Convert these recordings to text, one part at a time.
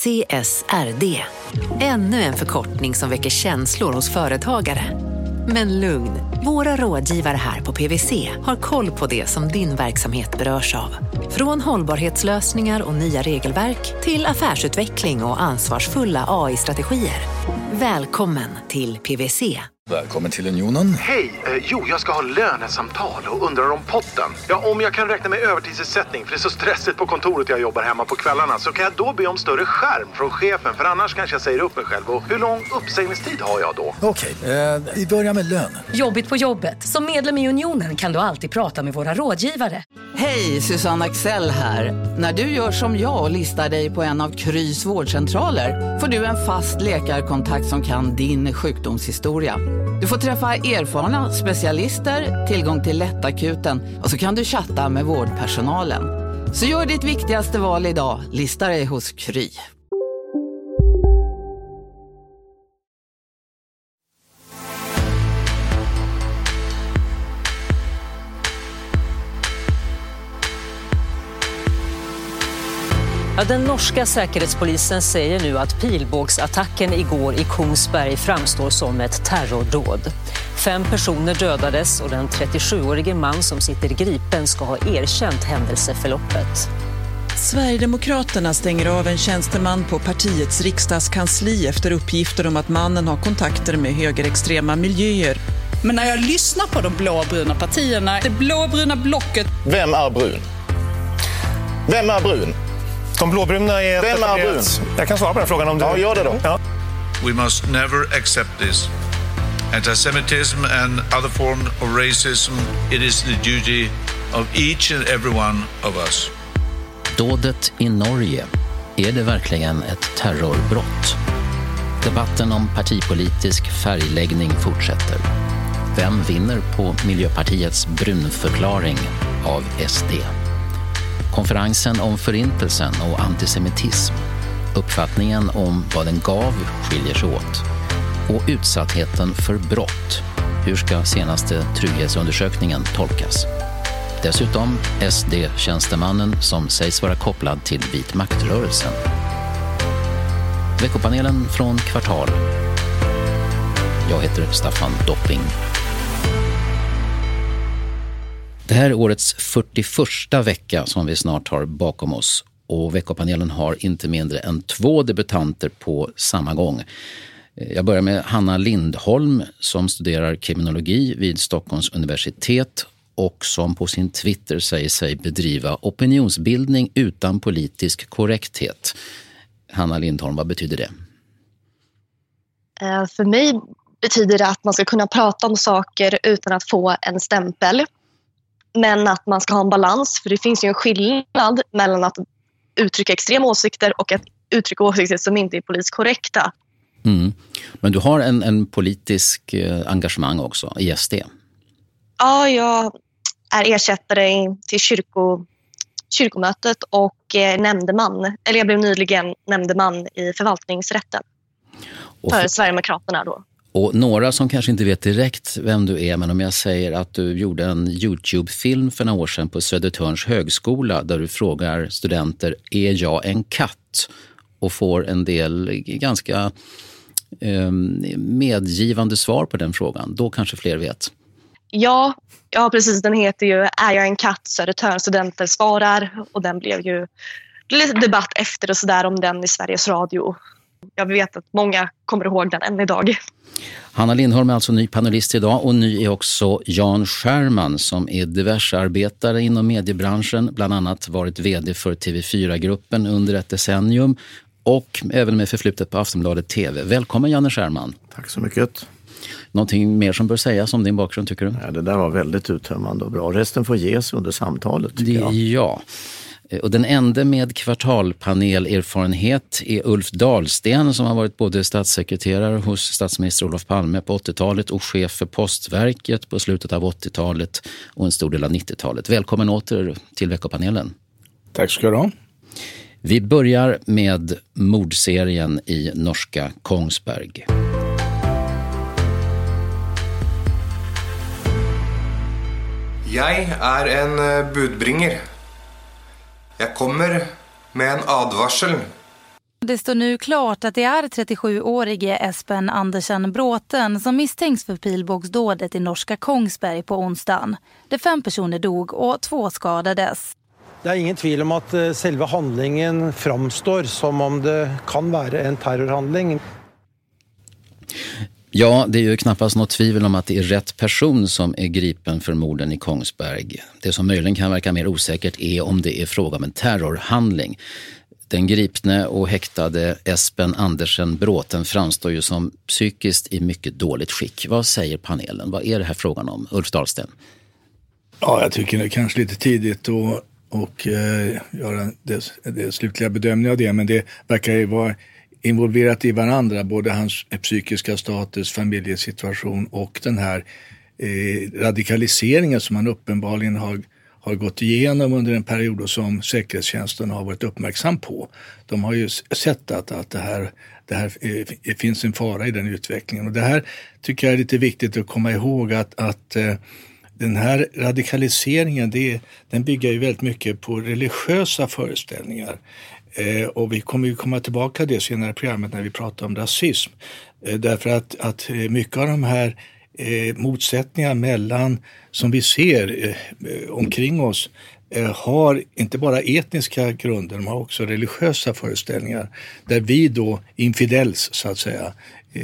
CSRD. Ännu en förkortning som väcker känslor hos företagare. Men lugn, våra rådgivare här på PwC har koll på det som din verksamhet berörs av. Från hållbarhetslösningar och nya regelverk till affärsutveckling och ansvarsfulla AI-strategier. Välkommen till PwC. Välkommen till Unionen. Hej, jag ska ha lönesamtal och undrar om potten. Ja, om jag kan räkna med övertidsersättning för det är så stressigt på kontoret jag jobbar hemma på kvällarna, så kan jag då be om större skärm från chefen, för annars kanske jag säger upp mig själv. Och hur lång uppsägningstid har jag då? Okej, vi börjar med lön. Jobbigt på jobbet. Som medlem i Unionen kan du alltid prata med våra rådgivare. Hej, Susanne Axel här. När du gör som jag och listar dig på en av Krys vårdcentraler får du en fast läkarkontakt som kan din sjukdomshistoria. Du får träffa erfarna specialister, tillgång till lättakuten och så kan du chatta med vårdpersonalen. Så gör ditt viktigaste val idag, lista dig hos Kry. Ja, den norska säkerhetspolisen säger nu att pilbågsattacken igår i Kongsberg framstår som ett terrordåd. 5 personer dödades och den 37-årige man som sitter gripen ska ha erkänt händelseförloppet. Sverigedemokraterna stänger av en tjänsteman på partiets riksdagskansli efter uppgifter om att mannen har kontakter med högerextrema miljöer. Men när jag lyssnar på de blåbruna partierna, det blåbruna blocket... Vem är brun? Vem är brun? De blåbruna är... Vem är brun? Jag kan svara på den frågan om du... Ja, gör det då. Ja. We must never accept this. Antisemitism and other forms of racism, it is the duty of each and every one of us. Dådet i Norge, är det verkligen ett terrorbrott? Debatten om partipolitisk färgläggning fortsätter. Vem vinner på Miljöpartiets brunförklaring av SD? Konferensen om förintelsen och antisemitism. Uppfattningen om vad den gav skiljer sig åt. Och utsattheten för brott. Hur ska senaste trygghetsundersökningen tolkas? Dessutom SD-tjänstemannen som sägs vara kopplad till vit maktrörelsen. Veckopanelen från Kvartal. Jag heter Staffan Dopping. Det här är årets 41:a vecka som vi snart har bakom oss. Och veckopanelen har inte mindre än 2 debutanter på samma gång. Jag börjar med Hanna Lindholm som studerar kriminologi vid Stockholms universitet och som på sin Twitter säger sig bedriva opinionsbildning utan politisk korrekthet. Hanna Lindholm, vad betyder det? För mig betyder det att man ska kunna prata om saker utan att få en stämpel. Men att man ska ha en balans, för det finns ju en skillnad mellan att uttrycka extrema åsikter och att uttrycka åsikter som inte är politiskt korrekta. Mm. Men du har en politisk engagemang också i SD. Ja, jag är ersättare till kyrkomötet och nämndeman. Eller jag blev nyligen nämndeman i förvaltningsrätten för Sverigedemokraterna då. Och några som kanske inte vet direkt vem du är, men om jag säger att du gjorde en YouTube-film för några år sedan på Södertörns högskola där du frågar studenter, är jag en katt? Och får en del ganska medgivande svar på den frågan. Då kanske fler vet. Ja, precis. Den heter ju Är jag en katt? Södertörns studenter svarar. Och den blev ju lite debatt efter och sådär om den i Sveriges Radio. Jag vet att många kommer ihåg den än idag. Hanna Lindholm är alltså ny panelist idag och ny är också Jan Scherman som är diversarbetare inom mediebranschen. Bland annat varit vd för TV4-gruppen under ett decennium och även med förflutet på Aftonbladet TV. Välkommen Janne Scherman. Tack så mycket. Någonting mer som bör sägas om din bakgrund tycker du? Ja, det där var väldigt uttömmande och bra. Resten får ges under samtalet tycker jag. Ja. Och den enda med kvartalpanelerfarenhet är Ulf Dahlsten som har varit både statssekreterare hos statsminister Olof Palme på 80-talet och chef för Postverket på slutet av 80-talet och en stor del av 90-talet. Välkommen åter till veckopanelen. Tack ska du ha. Vi börjar med mordserien i norska Kongsberg. Jag är en budbringer. Jag kommer med en advarsel. Det står nu klart att det är 37-årige Espen Andersen Bråten som misstänks för pilbågsdådet i norska Kongsberg på onsdagen. Där 5 personer dog och 2 skadades. Det är ingen tvivel om att själva handlingen framstår som om det kan vara en terrorhandling. Ja, det är ju knappast något tvivel om att det är rätt person som är gripen för morden i Kongsberg. Det som möjligen kan verka mer osäkert är om det är fråga om en terrorhandling. Den gripne och häktade Espen Andersen Bråten framstår ju som psykiskt i mycket dåligt skick. Vad säger panelen? Vad är det här frågan om? Ulf Dahlsten? Ja, jag tycker det är kanske lite tidigt och göra det slutliga bedömningen av det. Men det verkar ju vara involverat i varandra. Både hans psykiska status, familjesituation och den här radikaliseringen som han uppenbarligen har gått igenom under en period och som säkerhetstjänsten har varit uppmärksam på. De har ju sett att det här finns en fara i den utvecklingen. Och det här tycker jag är lite viktigt att komma ihåg att den här radikaliseringen den bygger ju väldigt mycket på religiösa föreställningar. Och vi kommer ju komma tillbaka till det senare i programmet när vi pratar om rasism. Därför att mycket av de här motsättningar mellan som vi ser omkring oss har inte bara etniska grunder, de har också religiösa föreställningar där vi då infidels så att säga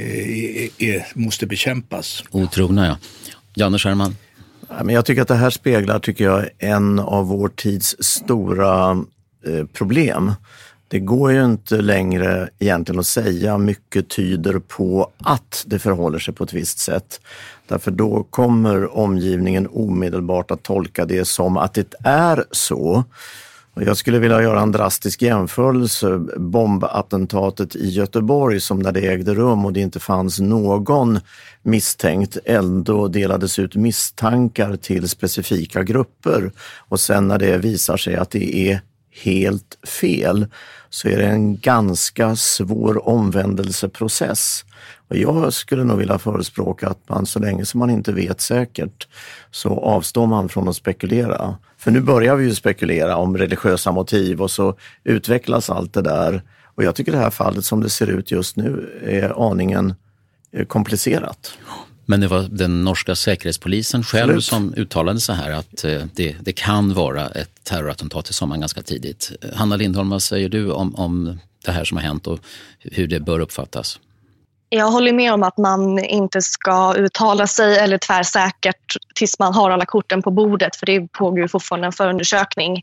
måste bekämpas. Otrogna, ja. Janne Scherman. Men jag tycker att det här speglar, en av vår tids stora problem. Det går ju inte längre egentligen att säga mycket tyder på att det förhåller sig på ett visst sätt. Därför då kommer omgivningen omedelbart att tolka det som att det är så. Och jag skulle vilja göra en drastisk jämförelse. Bombattentatet i Göteborg som när det ägde rum och det inte fanns någon misstänkt, ändå delades ut misstankar till specifika grupper. Och sen när det visar sig att det är helt fel så är det en ganska svår omvändelseprocess. Och jag skulle nog vilja förespråka att man så länge som man inte vet säkert så avstår man från att spekulera. För nu börjar vi ju spekulera om religiösa motiv och så utvecklas allt det där. Och jag tycker det här fallet som det ser ut just nu är aningen komplicerat. Men det var den norska säkerhetspolisen själv som uttalade så här att det kan vara ett terrorattentat i sommaren ganska tidigt. Hanna Lindholm, vad säger du om det här som har hänt och hur det bör uppfattas? Jag håller med om att man inte ska uttala sig eller tvärsäkert tills man har alla korten på bordet, för det pågår ju fortfarande en förundersökning.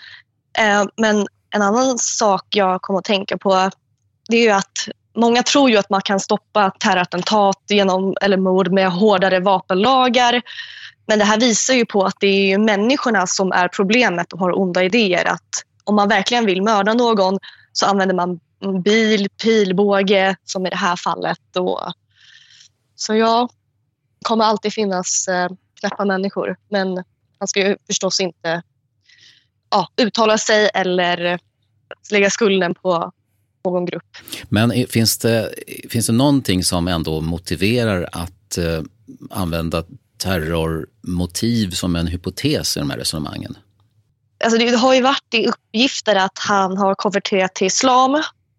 Men en annan sak jag kommer att tänka på, det är ju att många tror ju att man kan stoppa terrorattentat eller mord med hårdare vapenlagar. Men det här visar ju på att det är ju människorna som är problemet och har onda idéer. Att om man verkligen vill mörda någon så använder man bil, pilbåge som i det här fallet. Så ja, det kommer alltid finnas knäppa människor. Men man ska ju förstås inte uttala sig eller lägga skulden på någon grupp. Men finns det någonting som ändå motiverar att använda terrormotiv som en hypotes i de här resonemangen? Alltså det har ju varit i uppgifter att han har konverterat till islam.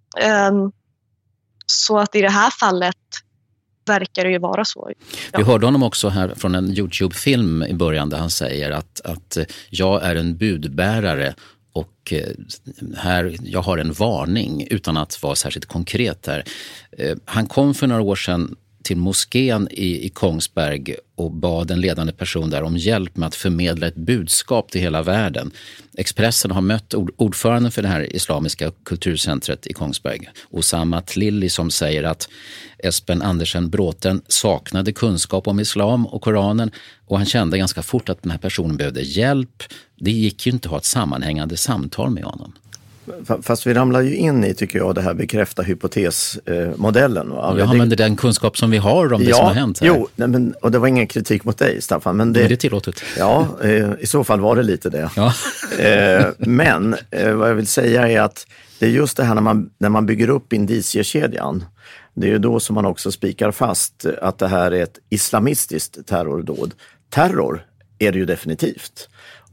Så att i det här fallet verkar det ju vara så. Vi hörde honom också här från en YouTube-film i början där han säger att jag är en budbärare och jag har en varning utan att vara särskilt konkret här. Han kom för några år sedan till moskén i Kongsberg och bad en ledande person där om hjälp med att förmedla ett budskap till hela världen. Expressen har mött ordföranden för det här islamiska kulturcentret i Kongsberg, Osama Tlilli, som säger att Espen Andersen Bråten saknade kunskap om islam och Koranen och han kände ganska fort att den här personen behövde hjälp. Det gick ju inte att ha ett sammanhängande samtal med honom. Fast vi ramlar ju in i, tycker jag, det här bekräfta hypotesmodellen. Jag använder den kunskap som vi har om det som har hänt här. Jo, och det var ingen kritik mot dig, Staffan. Men det är tillåtet. Ja, i så fall var det lite det. Ja. Men vad jag vill säga är att det är just det här när man bygger upp indiciekedjan. Det är ju då som man också spikar fast att det här är ett islamistiskt terrordåd. Terror är det ju definitivt.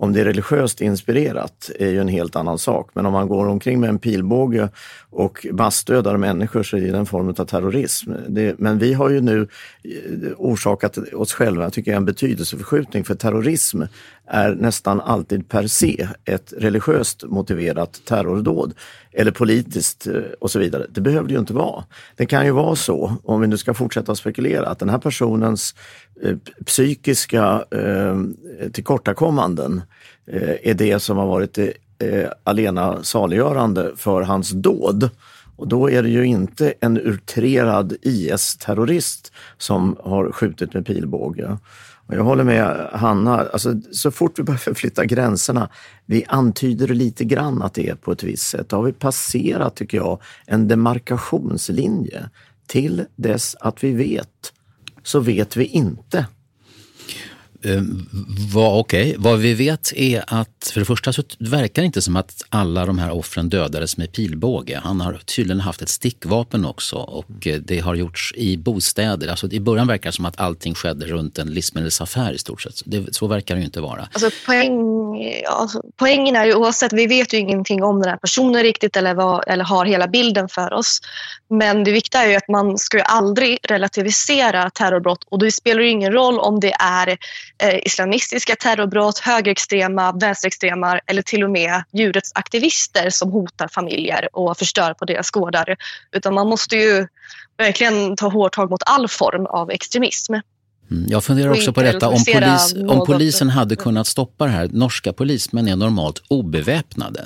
Om det är religiöst inspirerat är ju en helt annan sak. Men om man går omkring med en pilbåge och massdödar människor så är det en form av terrorism. Men vi har ju nu orsakat oss själva, tycker jag, en betydelseförskjutning. För terrorism är nästan alltid per se ett religiöst motiverat terrordåd. Eller politiskt och så vidare. Det behöver det ju inte vara. Det kan ju vara så, om vi nu ska fortsätta spekulera, att den här personens psykiska tillkortakommanden är det som har varit alena saliggörande för hans dåd. Och då är det ju inte en utrerad IS-terrorist som har skjutit med pilbåge. Och jag håller med Hanna, alltså, så fort vi börjar förflytta gränserna, vi antyder lite grann att det är på ett visst sätt. Då har vi passerat, tycker jag, en demarkationslinje. Till dess att vi vet, så vet vi inte. Vad vi vet är att för det första så verkar det inte som att alla de här offren dödades med pilbåge. Han har tydligen haft ett stickvapen också och det har gjorts i bostäder. Alltså i början verkar det som att allting skedde runt en livsmedelsaffär i stort sett. Så verkar det ju inte vara. Alltså poängen är ju, oavsett, vi vet ju ingenting om den här personen riktigt eller har hela bilden för oss. Men det viktiga är ju att man ska ju aldrig relativisera terrorbrott, och det spelar ju ingen roll om det är islamistiska terrorbrott, högerextrema, vänsterextrema eller till och med djurrättsaktivister som hotar familjer och förstör på deras gårdar. Utan man måste ju verkligen ta hårt tag mot all form av extremism. Jag funderar också på detta, om polisen hade kunnat stoppa det här. Norska polismän är normalt obeväpnade.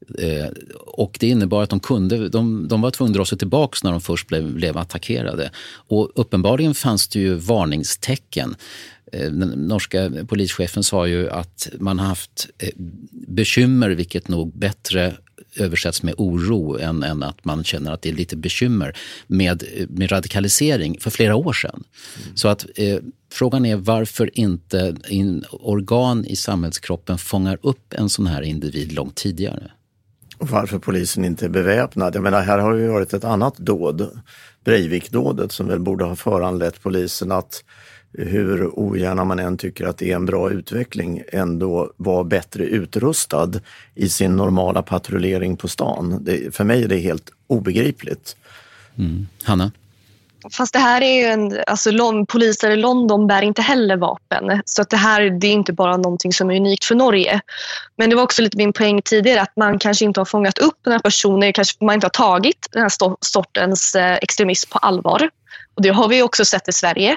Och det innebar att de var tvungna att dra sig tillbaka när de först blev attackerade. Och uppenbarligen fanns det ju varningstecken. Den norska polischefen sa ju att man har haft bekymmer, vilket nog bättre översätts med oro än att man känner att det är lite bekymmer med radikalisering för flera år sedan. Så att frågan är varför inte organ i samhällskroppen fångar upp en sån här individ långt tidigare. Och varför polisen inte är beväpnad. Jag menar, här har ju varit ett annat dåd, Breivik-dådet, som väl borde ha föranlett polisen att, hur ogärna man än tycker att det är en bra utveckling, ändå vara bättre utrustad i sin normala patrullering på stan. För mig är det helt obegripligt. Hanna? Fast det här är ju poliser i London bär inte heller vapen. Så att det är inte bara någonting som är unikt för Norge. Men det var också lite min poäng tidigare att man kanske inte har fångat upp den här personen. Kanske man inte har tagit den här sortens extremism på allvar. Och det har vi också sett i Sverige.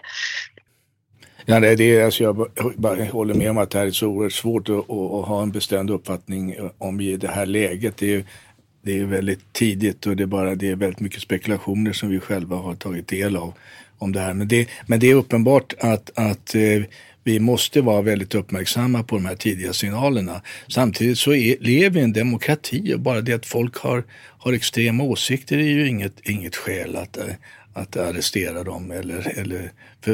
Ja, jag bara håller med om att det här är så oerhört svårt att ha en bestämd uppfattning om i det här läget. Det är väldigt tidigt och det är väldigt mycket spekulationer som vi själva har tagit del av om det här. Men det är uppenbart att vi måste vara väldigt uppmärksamma på de här tidiga signalerna. Samtidigt så lever vi i en demokrati, och bara det att folk har extrema åsikter är ju inget skäl att arrestera dem eller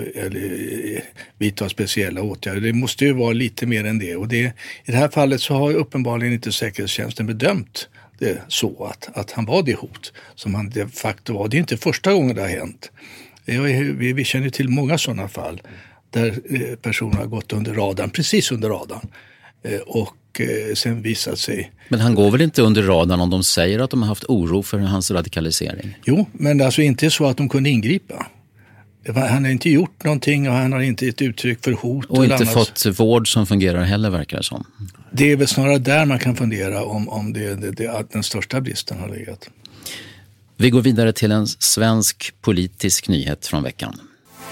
vidta speciella åtgärder. Det måste ju vara lite mer än det. Och i det här fallet så har uppenbarligen inte säkerhetstjänsten bedömt det så att han var det hot som han de facto var. Det är inte första gången det har hänt. Vi känner till många sådana fall där personer har gått under radarn, precis under radarn, och sen visat sig. Men han går väl inte under radarn om de säger att de har haft oro för hans radikalisering? Jo, men alltså inte så att de kunde ingripa. Han har inte gjort någonting och han har inte ett uttryck för hot. Och inte fått vård som fungerar heller, verkar det som. Det är väl snarare där man kan fundera om att den största bristen har legat. Vi går vidare till en svensk politisk nyhet från veckan.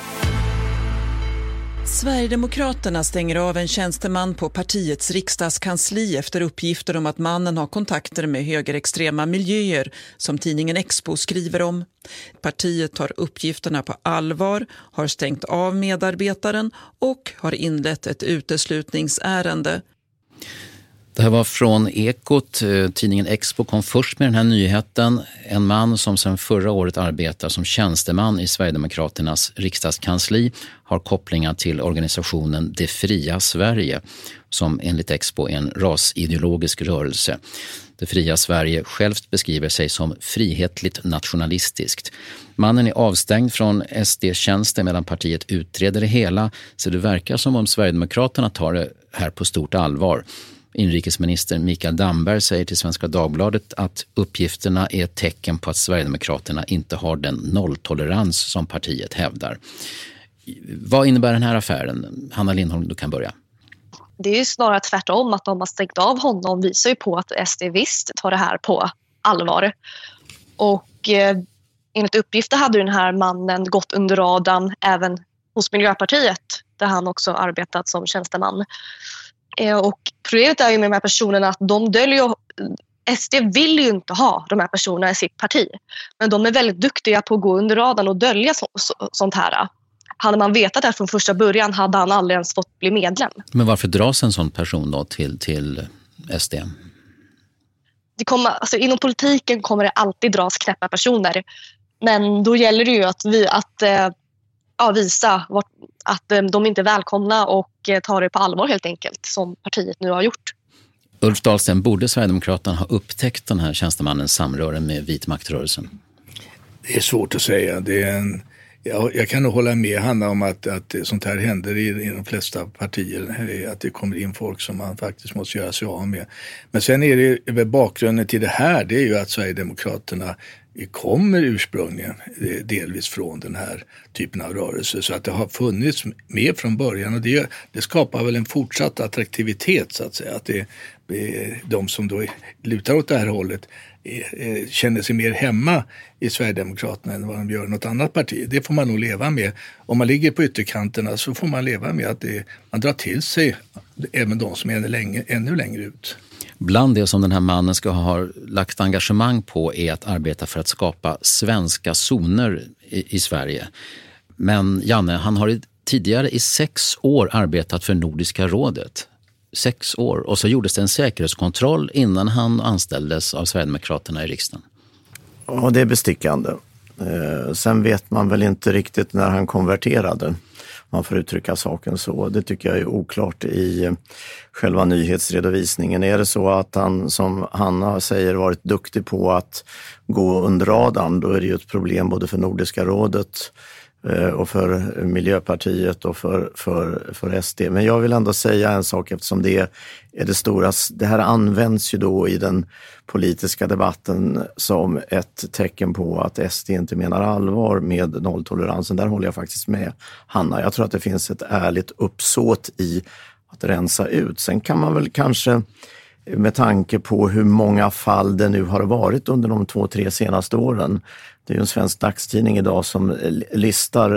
Sverigedemokraterna stänger av en tjänsteman på partiets riksdagskansli efter uppgifter om att mannen har kontakter med högerextrema miljöer, som tidningen Expo skriver om. Partiet tar uppgifterna på allvar, har stängt av medarbetaren och har inlett ett uteslutningsärende. Det här var från Ekot. Tidningen Expo kom först med den här nyheten. En man som sedan förra året arbetar som tjänsteman i Sverigedemokraternas riksdagskansli har kopplingar till organisationen Det fria Sverige, som enligt Expo är en rasideologisk rörelse. Det fria Sverige självt beskriver sig som frihetligt nationalistiskt. Mannen är avstängd från SD-tjänster medan partiet utreder det hela, så det verkar som om Sverigedemokraterna tar det här på stort allvar. Inrikesminister Mikael Damberg säger till Svenska Dagbladet att uppgifterna är ett tecken på att Sverigedemokraterna inte har den nolltolerans som partiet hävdar. Vad innebär den här affären? Hanna Lindholm, du kan börja. Det är ju snarare tvärtom, att de har stängt av honom visar ju på att SD visst tar det här på allvar. Och enligt uppgifter hade den här mannen gått under radarn även hos Miljöpartiet, där han också arbetat som tjänsteman. Och problemet är ju med de här personerna att de döljer, SD vill ju inte ha de här personerna i sitt parti. Men de är väldigt duktiga på att gå under radarn och dölja sånt här. Hade man vetat det från första början hade han aldrig ens fått bli medlem. Men varför dras en sån person då till SD? Inom politiken kommer det alltid dras knäppa personer. Men då gäller det ju att visa att de inte är välkomna och tar det på allvar helt enkelt, som partiet nu har gjort. Ulf Dahlsten, borde Sverigedemokraterna ha upptäckt den här tjänstemannens samröre med vitmaktrörelsen? Det är svårt att säga. Jag kan nog hålla med Hanna om att sånt här händer i de flesta partier, att det kommer in folk som man faktiskt måste göra sig av med. Men sen är det bakgrunden till det här, det är ju att Sverigedemokraterna kommer ursprungligen delvis från den här typen av rörelse, så att det har funnits med från början, och det skapar väl en fortsatt attraktivitet så att säga, att de som då lutar åt det här hållet känner sig mer hemma i Sverigedemokraterna än vad de gör i något annat parti. Det får man nog leva med. Om man ligger på ytterkanterna så får man leva med att man drar till sig även de som är ännu längre ut. Bland det som den här mannen ska ha lagt engagemang på är att arbeta för att skapa svenska zoner i Sverige. Men Janne, han har tidigare i 6 år arbetat för Nordiska rådet. 6 år. Och så gjordes det en säkerhetskontroll innan han anställdes av Sverigedemokraterna i riksdagen. Ja, det är bestickande. Sen vet man väl inte riktigt när han konverterade. Man får uttrycka saken så. Det tycker jag är oklart i själva nyhetsredovisningen. Är det så att han, som Hanna säger, varit duktig på att gå under radarn, då är det ju ett problem både för Nordiska rådet och för Miljöpartiet och för SD. Men jag vill ändå säga en sak, eftersom det är det stora. Det här används ju då i den politiska debatten som ett tecken på att SD inte menar allvar med nolltoleransen. Där håller jag faktiskt med Hanna. Jag tror att det finns ett ärligt uppsåt i att rensa ut. Sen kan man väl kanske, med tanke på hur många fall det nu har varit under de 2-3 senaste åren. Det är ju en svensk dagstidning idag som listar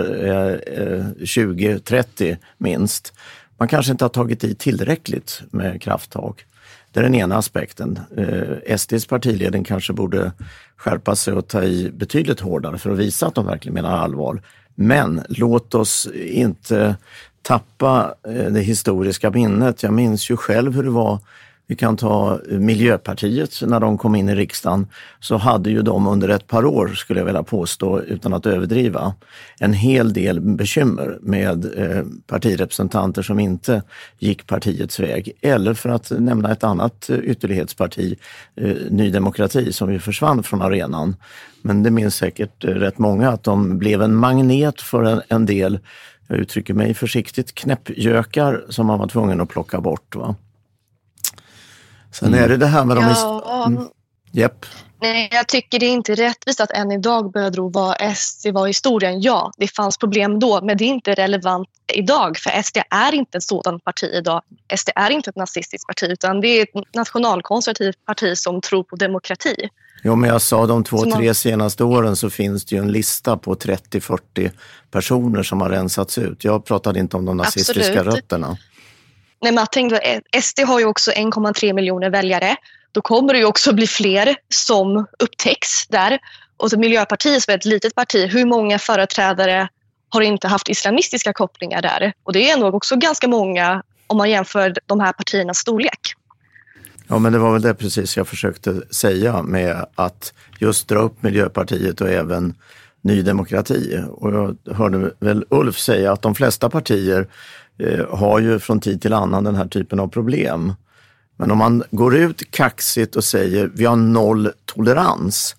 20-30 minst. Man kanske inte har tagit i tillräckligt med krafttag. Det är den ena aspekten. SDs partiledning kanske borde skärpa sig och ta i betydligt hårdare för att visa att de verkligen menar allvar. Men låt oss inte tappa det historiska minnet. Jag minns ju själv hur det var. Vi kan ta Miljöpartiet, när de kom in i riksdagen så hade ju de under ett par år, skulle jag vilja påstå utan att överdriva, en hel del bekymmer med partirepresentanter som inte gick partiets väg. Eller för att nämna ett annat ytterlighetsparti, Ny Demokrati, som ju försvann från arenan. Men det minns säkert rätt många att de blev en magnet för en del, jag uttrycker mig försiktigt, knäppjökar som man var tvungen att plocka bort, va? Sen är det här med Japp. Nej, jag tycker det är inte rättvist att än idag börjar vad SD var historien. Ja, det fanns problem då, men det är inte relevant idag. För SD är inte ett sådant parti idag. SD är inte ett nazistiskt parti, utan det är ett nationalkonservativt parti som tror på demokrati. Jo, men jag sa de 2-3 senaste åren så finns det ju en lista på 30-40 personer som har rensats ut. Jag pratade inte om de nazistiska rötterna. Nej, men jag tänkte, SD har ju också 1,3 miljoner väljare. Då kommer det ju också bli fler som upptäcks där. Och så Miljöpartiet som är ett litet parti, hur många företrädare har inte haft islamistiska kopplingar där? Och det är nog också ganska många om man jämför de här partiernas storlek. Ja, men det var väl det precis jag försökte säga med att just dra upp Miljöpartiet och även Ny Demokrati. Och jag hörde väl Ulf säga att de flesta partier har ju från tid till annan den här typen av problem. Men om man går ut kaxigt och säger vi har noll tolerans,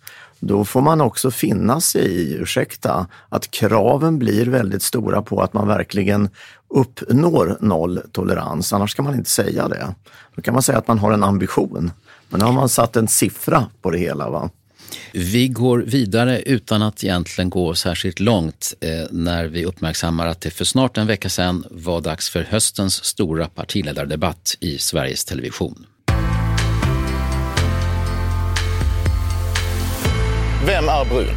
då får man också finna sig i, att kraven blir väldigt stora på att man verkligen uppnår nolltolerans. Annars kan man inte säga det. Då kan man säga att man har en ambition. Men nu har man satt en siffra på det hela, va? Vi går vidare utan att egentligen gå särskilt långt när vi uppmärksammar att det för snart en vecka sedan var dags för höstens stora partiledardebatt i Sveriges Television. Vem är brun?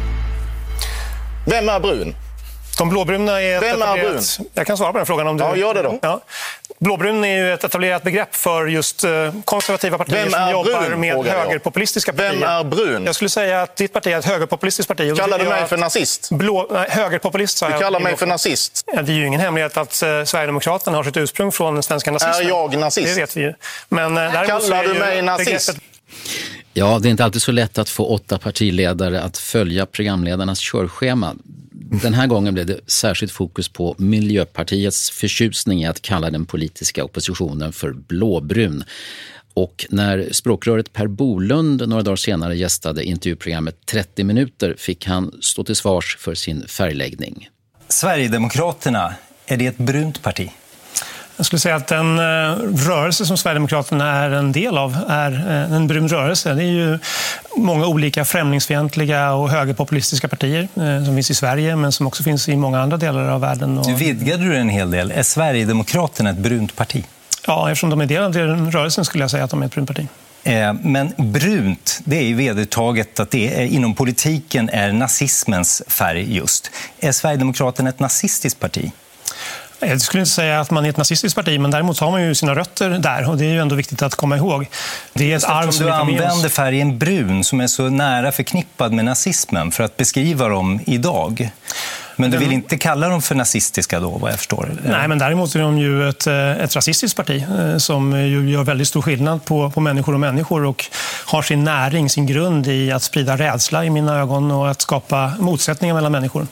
Vem är brun? De blåbruna är Vem är brun? Jag kan svara på den frågan om du... Ja, gör det då. Ja. Blåbrun är ju ett etablerat begrepp för just konservativa partier som jobbar med högerpopulistiska partier. Vem är brun? Jag skulle säga att ditt parti är ett högerpopulistiskt parti. Kallar du mig för nazist? Högerpopulist, sa jag. Du kallar mig för nazist? Ja, det är ju ingen hemlighet att Sverigedemokraterna har sitt ursprung från den svenska nazismen. Är jag nazist? Det vet vi ju. Men kallar du mig nazist? Ja, det är inte alltid så lätt att få 8 partiledare att följa programledarnas körschema. Den här gången blev det särskilt fokus på Miljöpartiets förtjusning i att kalla den politiska oppositionen för blåbrun. Och när språkröret Per Bolund några dagar senare gästade intervjuprogrammet 30 minuter fick han stå till svars för sin färgläggning. Sverigedemokraterna, är det ett brunt parti? Jag skulle säga att den rörelse som Sverigedemokraterna är en del av är en brun rörelse. Det är ju många olika främlingsfientliga och högerpopulistiska partier som finns i Sverige men som också finns i många andra delar av världen. Nu vidgade du en hel del. Är Sverigedemokraterna ett brunt parti? Ja, eftersom de är del av den rörelsen skulle jag säga att de är ett brunt parti. Men brunt, det är ju vedertaget att det är, inom politiken är nazismens färg just. Är Sverigedemokraterna ett nazistiskt parti? Jag skulle inte säga att man är ett nazistiskt parti, men däremot har man ju sina rötter där och det är ju ändå viktigt att komma ihåg. Det är ett arv som du använder färgen brun som är så nära förknippad med nazismen för att beskriva dem idag. Men du vill inte kalla dem för nazistiska då, vad jag förstår? Nej, men däremot är de ju ett rasistiskt parti som ju gör väldigt stor skillnad på människor och människor och har sin näring, sin grund i att sprida rädsla i mina ögon och att skapa motsättningar mellan människor.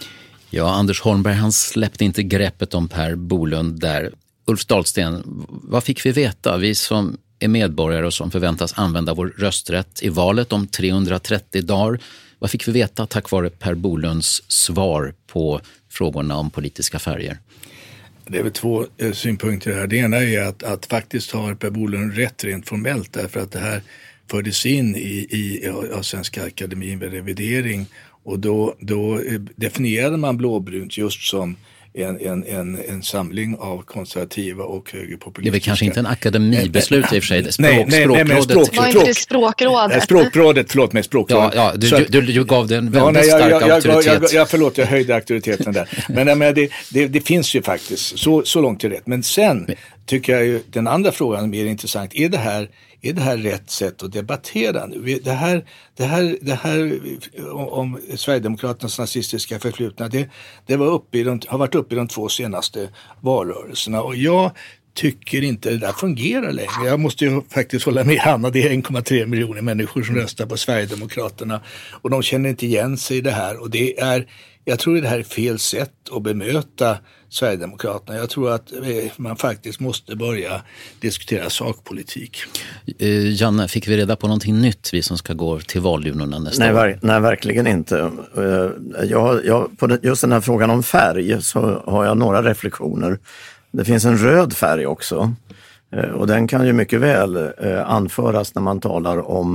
Ja, Anders Holmberg, han släppte inte greppet om Per Bolund där. Ulf Dahlsten, vad fick vi veta? Vi som är medborgare och som förväntas använda vår rösträtt i valet om 330 dagar. Vad fick vi veta tack vare Per Bolunds svar på frågorna om politiska färger? Det är väl 2 synpunkter här. Det ena är att faktiskt har Per Bolund rätt rent formellt därför att det här fördes in i Svenska Akademin med revidering. Och då definierade man blåbrunt just som en samling av konservativa och högerpopulistiska. Det är väl kanske inte en akademibeslut i och för sig. Språkrådet. Var inte det språkrådet? Språkrådet. Ja, du gav den väldigt stark auktoritet. Förlåt, jag höjde auktoriteten där. Men det finns ju faktiskt så långt till rätt. Men sen tycker jag ju den andra frågan är mer intressant. Är det här rätt sätt att debattera nu? Det här om Sverigedemokraternas nazistiska förflutna, det har varit uppe i de 2 senaste valrörelserna. Och jag tycker inte det där fungerar längre. Jag måste ju faktiskt hålla med Hanna, det är 1,3 miljoner människor som röstar på Sverigedemokraterna. Och de känner inte igen sig i det här. Och jag tror att det här är fel sätt att bemöta Sverigedemokraterna. Jag tror att man faktiskt måste börja diskutera sakpolitik. Janne, fick vi reda på någonting nytt, vi som ska gå till valurnorna nästa år? Nej, verkligen inte. På just den här frågan om färg så har jag några reflektioner. Det finns en röd färg också. Och den kan ju mycket väl anföras när man talar om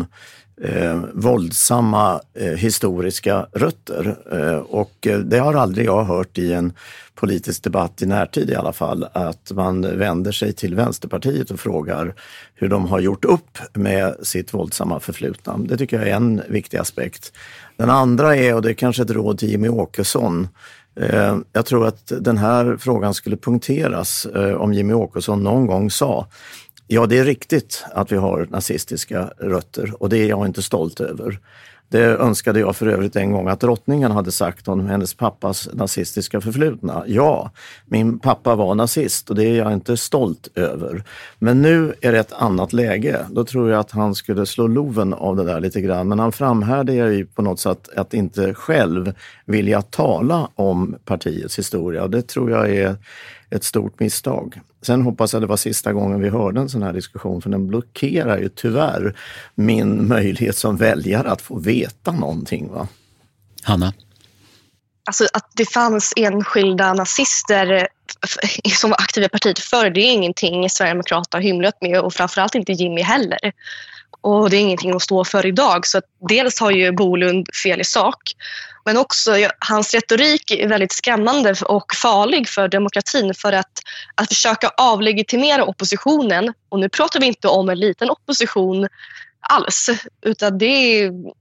våldsamma historiska rötter. Och det har aldrig jag hört i en politisk debatt i närtid i alla fall, att man vänder sig till Vänsterpartiet och frågar hur de har gjort upp med sitt våldsamma förflutna. Det tycker jag är en viktig aspekt. Den andra är, och det är kanske ett råd till Jimmie Åkesson, jag tror att den här frågan skulle punkteras om Jimmie Åkesson någon gång sa: ja, det är riktigt att vi har nazistiska rötter och det är jag inte stolt över. Det önskade jag för övrigt en gång att drottningen hade sagt om hennes pappas nazistiska förflutna. Ja, min pappa var nazist och det är jag inte stolt över. Men nu är det ett annat läge. Då tror jag att han skulle slå loven av det där lite grann. Men han framhärdar ju på något sätt att inte själv vilja tala om partiets historia. Och det tror jag är ett stort misstag. Sen hoppas jag det var sista gången vi hörde en sån här diskussion, för den blockerar ju tyvärr min möjlighet som väljare att få veta någonting. Va? Hanna? Alltså att det fanns enskilda nazister som var aktiva i partiet förr, det är ingenting Sverigedemokraterna har hymlat med, och framförallt inte Jimmy heller. Och det är ingenting att stå för idag. Så att dels har ju Bolund fel i sak, men också hans retorik är väldigt skrämmande och farlig för demokratin, för att försöka avlegitimera oppositionen. Och nu pratar vi inte om en liten opposition alls, utan det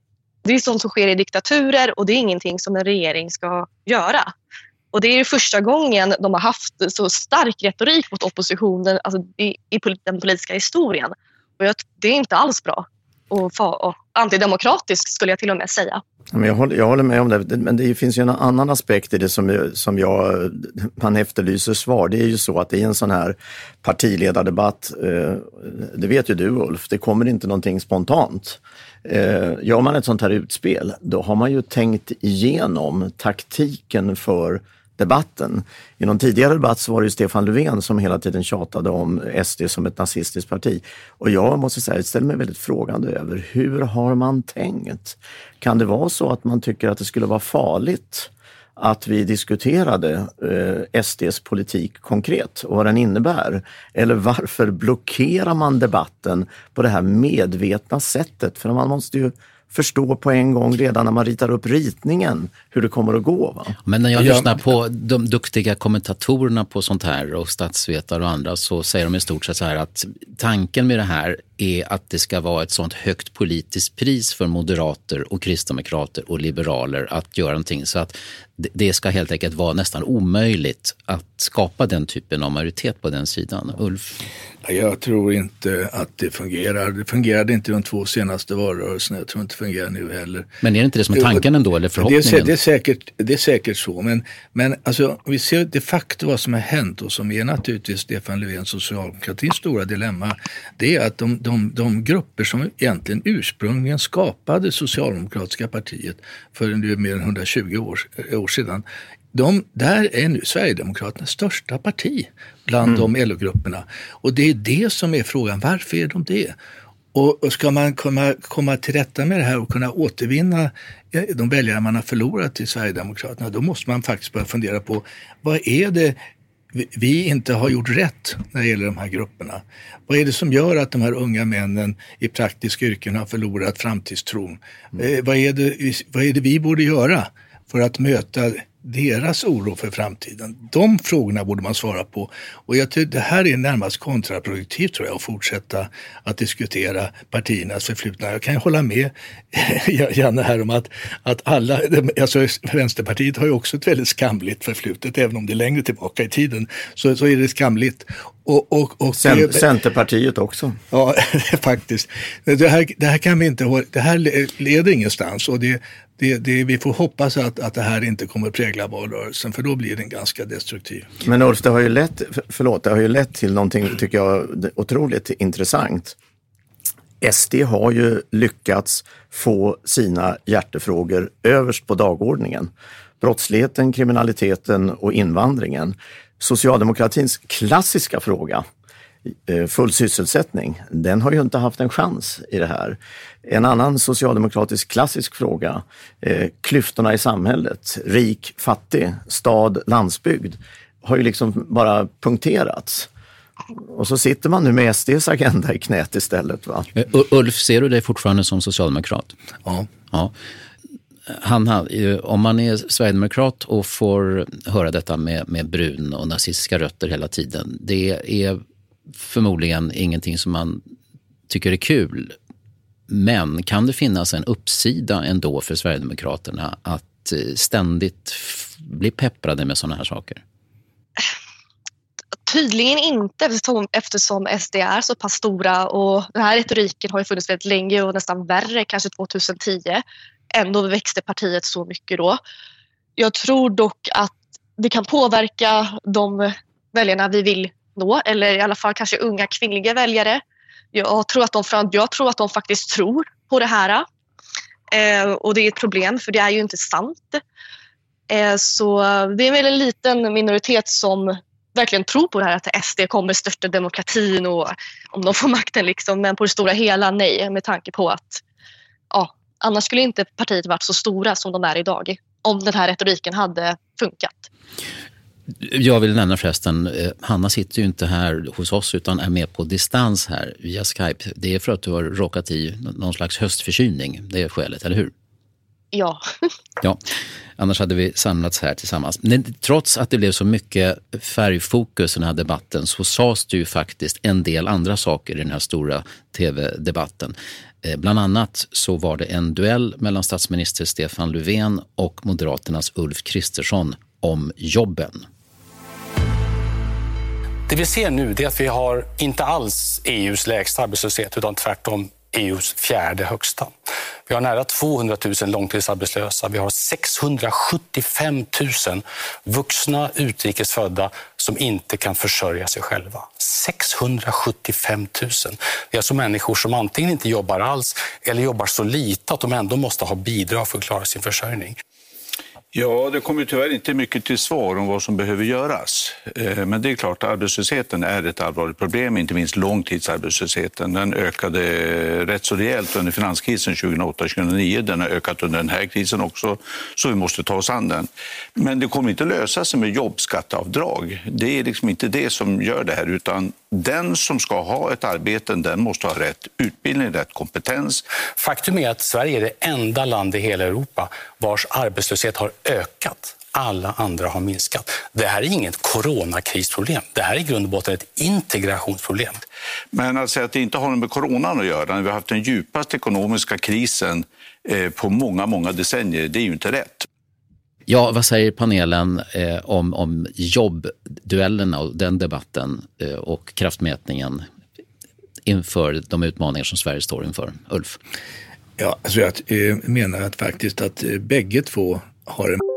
är sånt som sker i diktaturer, och det är ingenting som en regering ska göra. Och det är första gången de har haft så stark retorik mot oppositionen, alltså i den politiska historien. Och det är inte alls bra och antidemokratiskt, skulle jag till och med säga. Men jag håller med om det, men det finns ju en annan aspekt i det som man efterlyser svar. Det är ju så att i en sån här partiledardebatt, det vet ju du Ulf, det kommer inte någonting spontant. Gör man ett sånt här utspel, då har man ju tänkt igenom taktiken för debatten. I någon tidigare debatt så var det ju Stefan Löfven som hela tiden tjatade om SD som ett nazistiskt parti. Och jag måste säga, jag ställer mig väldigt frågande över hur har man tänkt? Kan det vara så att man tycker att det skulle vara farligt att vi diskuterade SDs politik konkret och vad den innebär? Eller varför blockerar man debatten på det här medvetna sättet? För man måste ju förstå på en gång redan när man ritar upp ritningen hur det kommer att gå. Va? Men när jag lyssnar på de duktiga kommentatorerna på sånt här och statsvetare och andra, så säger de i stort sett så här att tanken med det här är att det ska vara ett sånt högt politiskt pris för moderater och kristdemokrater och liberaler att göra någonting, så att det ska helt enkelt vara nästan omöjligt att skapa den typen av majoritet på den sidan. Ulf? Jag tror inte att det fungerar. Det fungerade inte de 2 senaste valrörelserna. Jag tror inte det fungerar nu heller. Men är det inte det som är tanken ändå, eller förhoppningen? Det är säkert så. Men alltså, vi ser de facto vad som har hänt, och som är naturligtvis Stefan Löfvens socialdemokratins stora dilemma. Det är att de grupper som egentligen ursprungligen skapade socialdemokratiska partiet för nu mer än 120 år sedan, där är nu Sverigedemokraternas största parti bland de LO-grupperna. Och det är det som är frågan. Varför är de det? Och ska man komma till rätta med det här och kunna återvinna de väljare man har förlorat till Sverigedemokraterna, då måste man faktiskt börja fundera på vad är det vi inte har gjort rätt när det gäller de här grupperna. Vad är det som gör att de här unga männen i praktiska yrken har förlorat framtidstron? Vad är det vi borde göra för att möta deras oro för framtiden? De frågorna borde man svara på. Och jag tycker det här är närmast kontraproduktivt, tror jag, att fortsätta att diskutera partiernas förflutna. Jag kan hålla med Janne här om att alla, alltså Vänsterpartiet har ju också ett väldigt skamligt förflutet, även om det är längre tillbaka i tiden, så är det skamligt. Och Centerpartiet också. Ja, faktiskt. Det här kan vi inte, det här leder ingenstans, och vi får hoppas att det här inte kommer att prägla valrörelsen, för då blir den ganska destruktiv. Men Ulf, det har ju lett till någonting, tycker jag, otroligt intressant. SD har ju lyckats få sina hjärtefrågor överst på dagordningen. Brottsligheten, kriminaliteten och invandringen. Socialdemokratins klassiska fråga, full sysselsättning, den har ju inte haft en chans i det här. En annan socialdemokratisk klassisk fråga, klyftorna i samhället, rik, fattig, stad, landsbygd, har ju liksom bara punkterats. Och så sitter man nu med SDs agenda i knät istället. Va? Ulf, ser du dig fortfarande som socialdemokrat? Ja. Hanna, om man är sverigedemokrat och får höra detta med brun och nazistiska rötter hela tiden, det är förmodligen ingenting som man tycker är kul. Men kan det finnas en uppsida ändå för Sverigedemokraterna att ständigt bli pepprade med sådana här saker? Tydligen inte, eftersom SD är så pass stora, och den här retoriken har ju funnits väldigt länge och nästan värre, kanske 2010. Ändå växte partiet så mycket då. Jag tror dock att det kan påverka de väljarna vi vill nå, eller i alla fall kanske unga kvinnliga väljare. Jag tror att de faktiskt tror på det här. Och det är ett problem, för det är ju inte sant. Så det är väl en liten minoritet som verkligen tror på det här att SD kommer störta demokratin och om de får makten liksom. Men på det stora hela nej, med tanke på att annars skulle inte partiet varit så stora som de är idag om den här retoriken hade funkat. Jag vill nämna förresten, Hanna sitter ju inte här hos oss utan är med på distans här via Skype. Det är för att du har råkat i någon slags höstförkylning, det är skälet, eller hur? Ja. Ja, annars hade vi samlats här tillsammans. Men trots att det blev så mycket färgfokus i den här debatten så sades det ju faktiskt en del andra saker i den här stora tv-debatten. Bland annat så var det en duell mellan statsminister Stefan Löfven och Moderaternas Ulf Kristersson om jobben. Det vi ser nu är att vi har inte alls EUs lägsta arbetslöshet utan tvärtom EUs fjärde högsta. Vi har nära 200 000 långtidsarbetslösa. Vi har 675 000 vuxna utrikesfödda som inte kan försörja sig själva. 675 000. Det är alltså människor som antingen inte jobbar alls eller jobbar så lite att de ändå måste ha bidrag för att klara sin försörjning. Ja, det kommer tyvärr inte mycket till svar om vad som behöver göras. Men det är klart att arbetslösheten är ett allvarligt problem, inte minst långtidsarbetslösheten. Den ökade rätt så rejält under finanskrisen 2008-2009. Den har ökat under den här krisen också, så vi måste ta oss an den. Men det kommer inte lösa sig med jobbskatteavdrag. Det är liksom inte det som gör det här, utan den som ska ha ett arbete, den måste ha rätt utbildning, rätt kompetens. Faktum är att Sverige är det enda land i hela Europa vars arbetslöshet har ökat. Alla andra har minskat. Det här är inget coronakrisproblem. Det här är i grund och botten ett integrationsproblem. Men att säga att det inte har med coronan att göra, när vi har haft den djupaste ekonomiska krisen på många decennier, det är ju inte rätt. Ja, vad säger panelen om jobbduellerna och den debatten och kraftmätningen inför de utmaningar som Sverige står inför? Ulf? Ja, alltså jag menar att faktiskt att bägge två har en...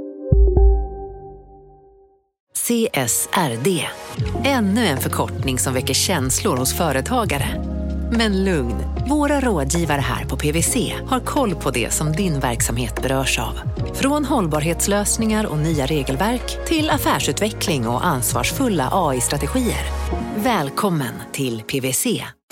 CSRD. Ännu en förkortning som väcker känslor hos företagare. Men lugn, våra rådgivare här på PwC har koll på det som din verksamhet berörs av. Från hållbarhetslösningar och nya regelverk till affärsutveckling och ansvarsfulla AI-strategier. Välkommen till PwC.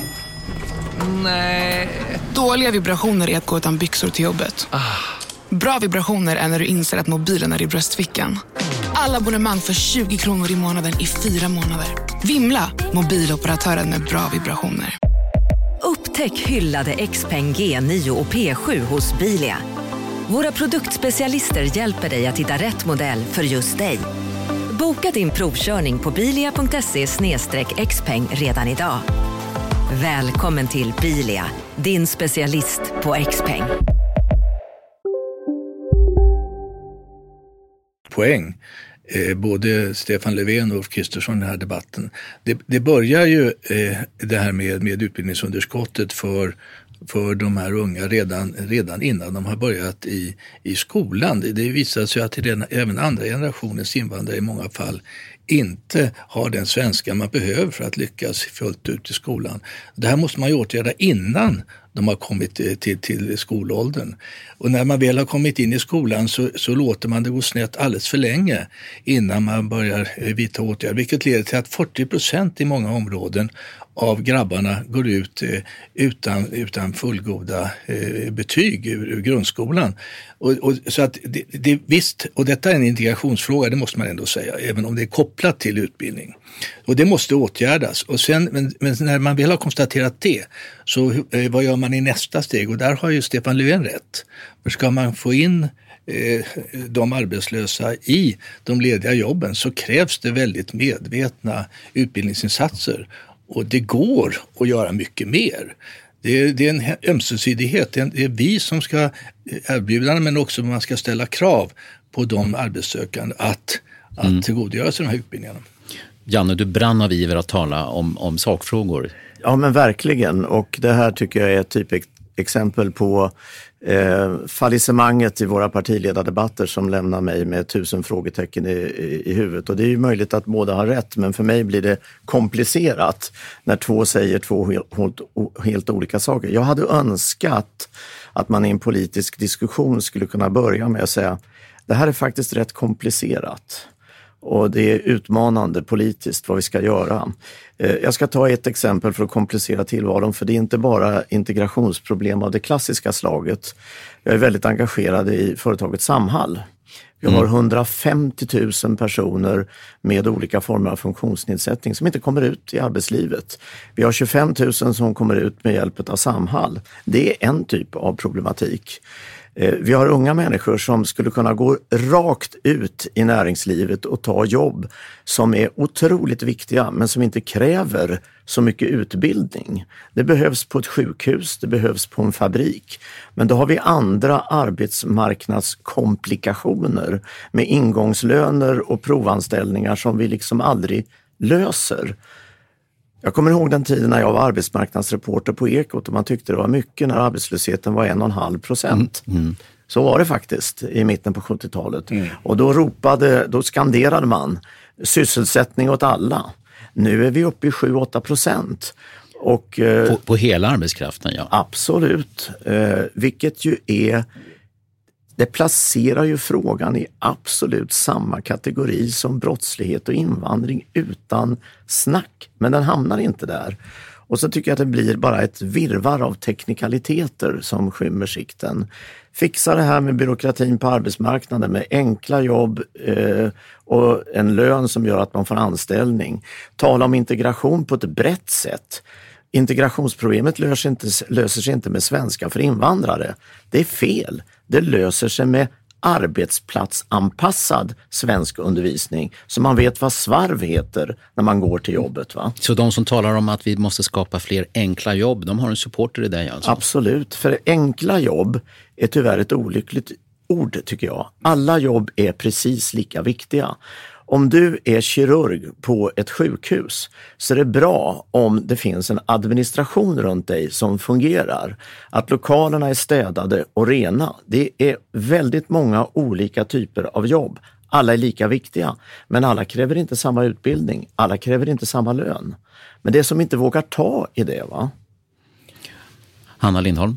Nej. Dåliga vibrationer är att gå utan byxor till jobbet. Bra vibrationer är när du inser att mobilen är i bröstfickan. Alla abonnemang för 20 kronor i månaden i 4 månader. Vimla, mobiloperatören med bra vibrationer. Upptäck hyllade XPeng G9 och P7 hos Bilia. Våra produktspecialister hjälper dig att hitta rätt modell för just dig. Boka din provkörning på bilia.se/xpeng redan idag. Välkommen till Bilia, din specialist på XPeng. Poäng. Både Stefan Löfven och Ulf Kristersson i den här debatten. Det börjar ju det här med utbildningsunderskottet för de här unga redan innan de har börjat i skolan. Det visar sig att även andra generationens invandrare i många fall inte har den svenska man behöver för att lyckas fullt ut i skolan. Det här måste man ju åtgärda innan de har kommit till skolåldern. Och när man väl har kommit in i skolan så låter man det gå snett alldeles för länge innan man börjar vidta åtgärder. Vilket leder till att 40% i många områden av grabbarna går ut utan fullgoda betyg ur grundskolan. Och så att det visst, och detta är en integrationsfråga, det måste man ändå säga, även om det är kopplat till utbildning. Och det måste åtgärdas. Och sen, men när man väl har konstaterat det, så vad gör man i nästa steg? Och där har ju Stefan Löfven rätt. För ska man få in de arbetslösa i de lediga jobben så krävs det väldigt medvetna utbildningsinsatser. Och det går att göra mycket mer. Det är en ömsesidighet. Det är vi som ska erbjuda, men också man ska ställa krav på de arbetssökande att tillgodogöra sig de här utbildningarna. Janne, du brann av iver att tala om sakfrågor. Ja, men verkligen. Och det här tycker jag är ett typexempel på fallissemanget i våra partiledardebatter som lämnar mig med 1000 frågetecken i huvudet. Och det är ju möjligt att båda har rätt, men för mig blir det komplicerat när två säger två helt olika saker. Jag hade önskat att man i en politisk diskussion skulle kunna börja med att säga det här är faktiskt rätt komplicerat. Och det är utmanande politiskt vad vi ska göra. Jag ska ta ett exempel för att komplicera tillvaron, för det är inte bara integrationsproblem av det klassiska slaget. Jag är väldigt engagerad i företaget Samhall. Vi har 150 000 personer med olika former av funktionsnedsättning som inte kommer ut i arbetslivet. Vi har 25 000 som kommer ut med hjälp av Samhall. Det är en typ av problematik. Vi har unga människor som skulle kunna gå rakt ut i näringslivet och ta jobb som är otroligt viktiga men som inte kräver så mycket utbildning. Det behövs på ett sjukhus, det behövs på en fabrik. Men då har vi andra arbetsmarknadskomplikationer med ingångslöner och provanställningar som vi liksom aldrig löser. Jag kommer ihåg den tiden när jag var arbetsmarknadsreporter på Ekot och man tyckte det var mycket när arbetslösheten var 1,5%. Så var det faktiskt i mitten på 70-talet. Och då skanderade man sysselsättning åt alla. Nu är vi uppe i 7-8%. Och, på hela arbetskraften, ja. Absolut. Vilket ju är... Det placerar ju frågan i absolut samma kategori som brottslighet och invandring utan snack. Men den hamnar inte där. Och så tycker jag att det blir bara ett virrvarr av teknikaliteter som skymmer sikten. Fixa det här med byråkratin på arbetsmarknaden med enkla jobb och en lön som gör att man får anställning. Tala om integration på ett brett sätt. Integrationsproblemet löser sig inte med svenska för invandrare. Det är fel. Det löser sig med arbetsplatsanpassad svensk undervisning så man vet vad svarv heter när man går till jobbet. Va? Så de som talar om att vi måste skapa fler enkla jobb, de har en supporter i det alltså? Absolut, för enkla jobb är tyvärr ett olyckligt ord tycker jag. Alla jobb är precis lika viktiga. Om du är kirurg på ett sjukhus så är det bra om det finns en administration runt dig som fungerar. Att lokalerna är städade och rena. Det är väldigt många olika typer av jobb. Alla är lika viktiga, men alla kräver inte samma utbildning. Alla kräver inte samma lön. Men det som inte vågar ta i det, va? Hanna Lindholm?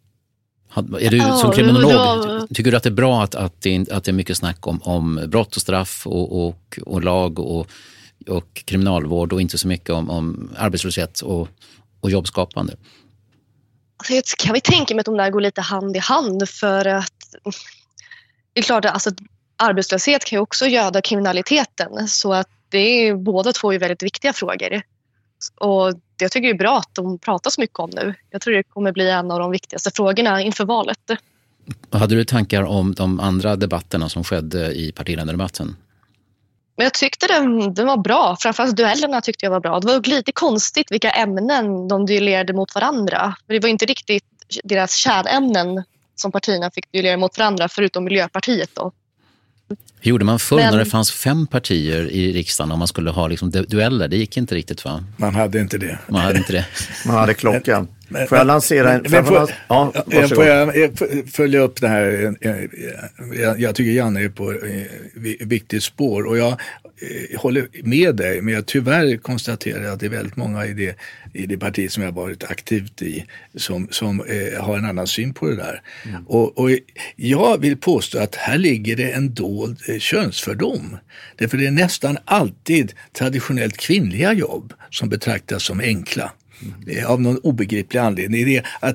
Är du som kriminolog, tycker du att det är bra att det är mycket snack om brott och straff och lag och kriminalvård och inte så mycket om arbetslöshet och jobbskapande? Alltså, jag kan vi tänka mig att de där går lite hand i hand, för att det är klart att alltså, arbetslöshet kan ju också göda kriminaliteten, så att det är, båda två är väldigt viktiga frågor. Och jag tycker det är bra att de pratas mycket om nu. Jag tror det kommer bli en av de viktigaste frågorna inför valet. Hade du tankar om de andra debatterna som skedde i partiledardebatten? Men jag tyckte den var bra. Framförallt duellerna tyckte jag var bra. Det var lite konstigt vilka ämnen de duellerade mot varandra. Det var inte riktigt deras kärnämnen som partierna fick duellera mot varandra, förutom Miljöpartiet då. Hur gjorde man förr när det fanns 5 partier i riksdagen och man skulle ha liksom dueller? Det gick inte riktigt, va? Man hade inte det. Man hade klockan. Får jag lansera en... Får jag följa upp det här? Jag tycker Janne är på viktigt spår och jag håller med dig, men jag tyvärr konstaterar att det är väldigt många i det parti som jag har varit aktivt i som har en annan syn på det där. Och jag vill påstå att här ligger det en dold könsfördom. Därför det är nästan alltid traditionellt kvinnliga jobb som betraktas som enkla. Av någon obegriplig anledning. Det är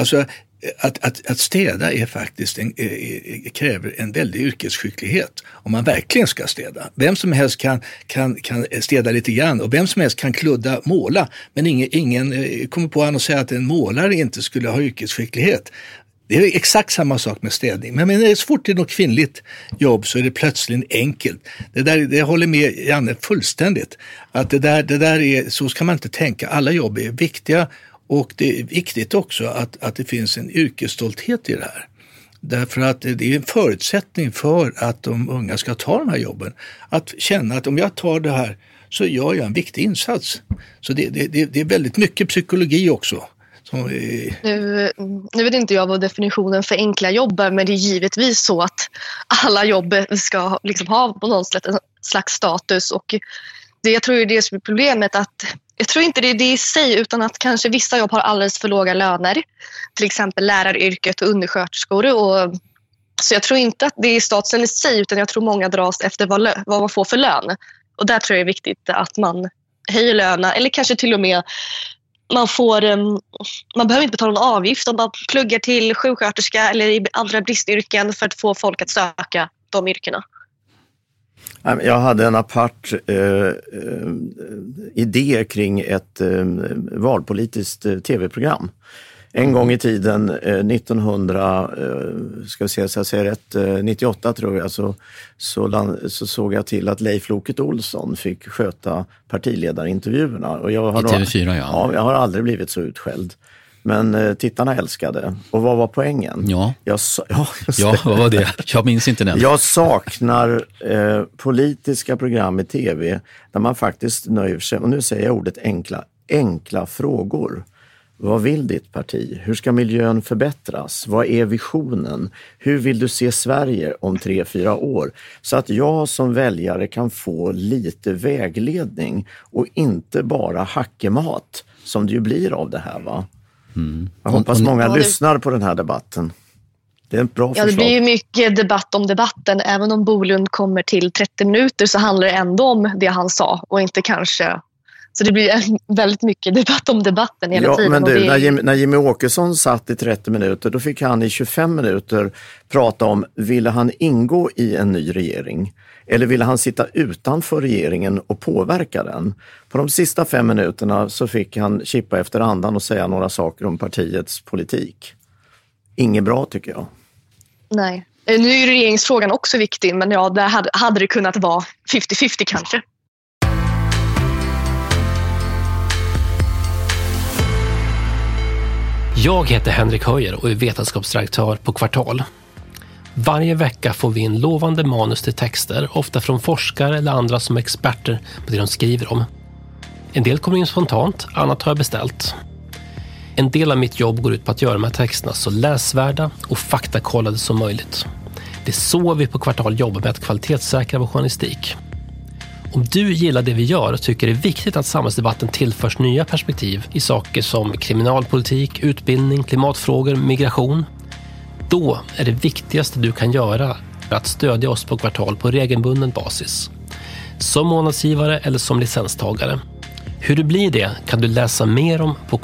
att städa är faktiskt kräver en väldig yrkesskicklighet om man verkligen ska städa. Vem som helst kan städa lite grann och vem som helst kan kludda, måla, men ingen kommer på att säga att en målare inte skulle ha yrkesskicklighet. Det är exakt samma sak med städning. Men när det är svårt till något kvinnligt jobb så är det plötsligt enkelt. Det håller med Janne fullständigt. Att det där är, så ska man inte tänka. Alla jobb är viktiga och det är viktigt också att det finns en yrkesstolthet i det här. Därför att det är en förutsättning för att de unga ska ta de här jobben. Att känna att om jag tar det här så gör jag en viktig insats. Så det är väldigt mycket psykologi också. Nu vet inte jag vad definitionen för enkla jobb är, men det är givetvis så att alla jobb ska liksom ha på någon slags status, och jag tror det är det som är problemet, att jag tror inte det är det i sig, utan att kanske vissa jobb har alldeles för låga löner, till exempel läraryrket och undersköterskor, och Så jag tror inte att det är statusen i sig, utan jag tror många dras efter vad man får för lön. Och där tror jag det är viktigt att man höjer lönerna, eller kanske till och med man behöver inte betala en avgift om man pluggar till sjuksköterska eller i andra bristyrken för att få folk att söka de yrkena. Jag hade en apart idé kring ett valpolitiskt tv-program. En gång i tiden, 98 tror jag, så såg jag till att Leif Loket Olsson fick sköta partiledarintervjuerna. Och jag har, i TV4, ja. Ja, jag har aldrig blivit så utskälld. Men tittarna älskade. Och vad var poängen? Ja, vad var det? Jag minns inte den. Jag saknar politiska program i tv där man faktiskt nöjer sig, och nu säger jag ordet enkla frågor. Vad vill ditt parti? Hur ska miljön förbättras? Vad är visionen? Hur vill du se Sverige om 3-4 år? Så att jag som väljare kan få lite vägledning och inte bara hackemat som det ju blir av det här, va? Jag hoppas många lyssnar på den här debatten. Det är en bra förslag. Ja, det blir ju mycket debatt om debatten. Även om Bolund kommer till 30 minuter så handlar det ändå om det han sa och inte kanske... Så det blir väldigt mycket debatt om debatten hela tiden. Men du, när Jimmy Åkesson satt i 30 minuter, då fick han i 25 minuter prata om, ville han ingå i en ny regering? Eller ville han sitta utanför regeringen och påverka den? På de sista 5 minuterna så fick han chippa efter andan och säga några saker om partiets politik. Inget bra, tycker jag. Nej. Nu är ju regeringsfrågan också viktig, men ja, där hade det kunnat vara 50-50 kanske. Jag heter Henrik Höjer och är vetenskapsdirektör på Kvartal. Varje vecka får vi in lovande manus till texter, ofta från forskare eller andra som är experter på det de skriver om. En del kommer in spontant, annat har jag beställt. En del av mitt jobb går ut på att göra de här texterna så läsvärda och faktakollade som möjligt. Det är så vi på Kvartal jobbar med att kvalitetssäkra vår journalistik. Om du gillar det vi gör och tycker det är viktigt att samhällsdebatten tillförs nya perspektiv i saker som kriminalpolitik, utbildning, klimatfrågor, migration, då är det viktigaste du kan göra att stödja oss på Kvartal på regelbunden basis. Som månadsgivare eller som licenstagare. Hur det blir det kan du läsa mer om på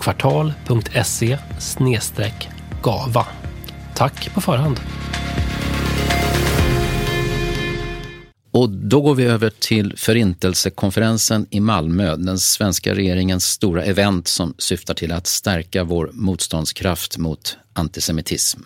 kvartal.se/gava. Tack på förhand. Och då går vi över till Förintelsekonferensen i Malmö, den svenska regeringens stora event som syftar till att stärka vår motståndskraft mot antisemitism.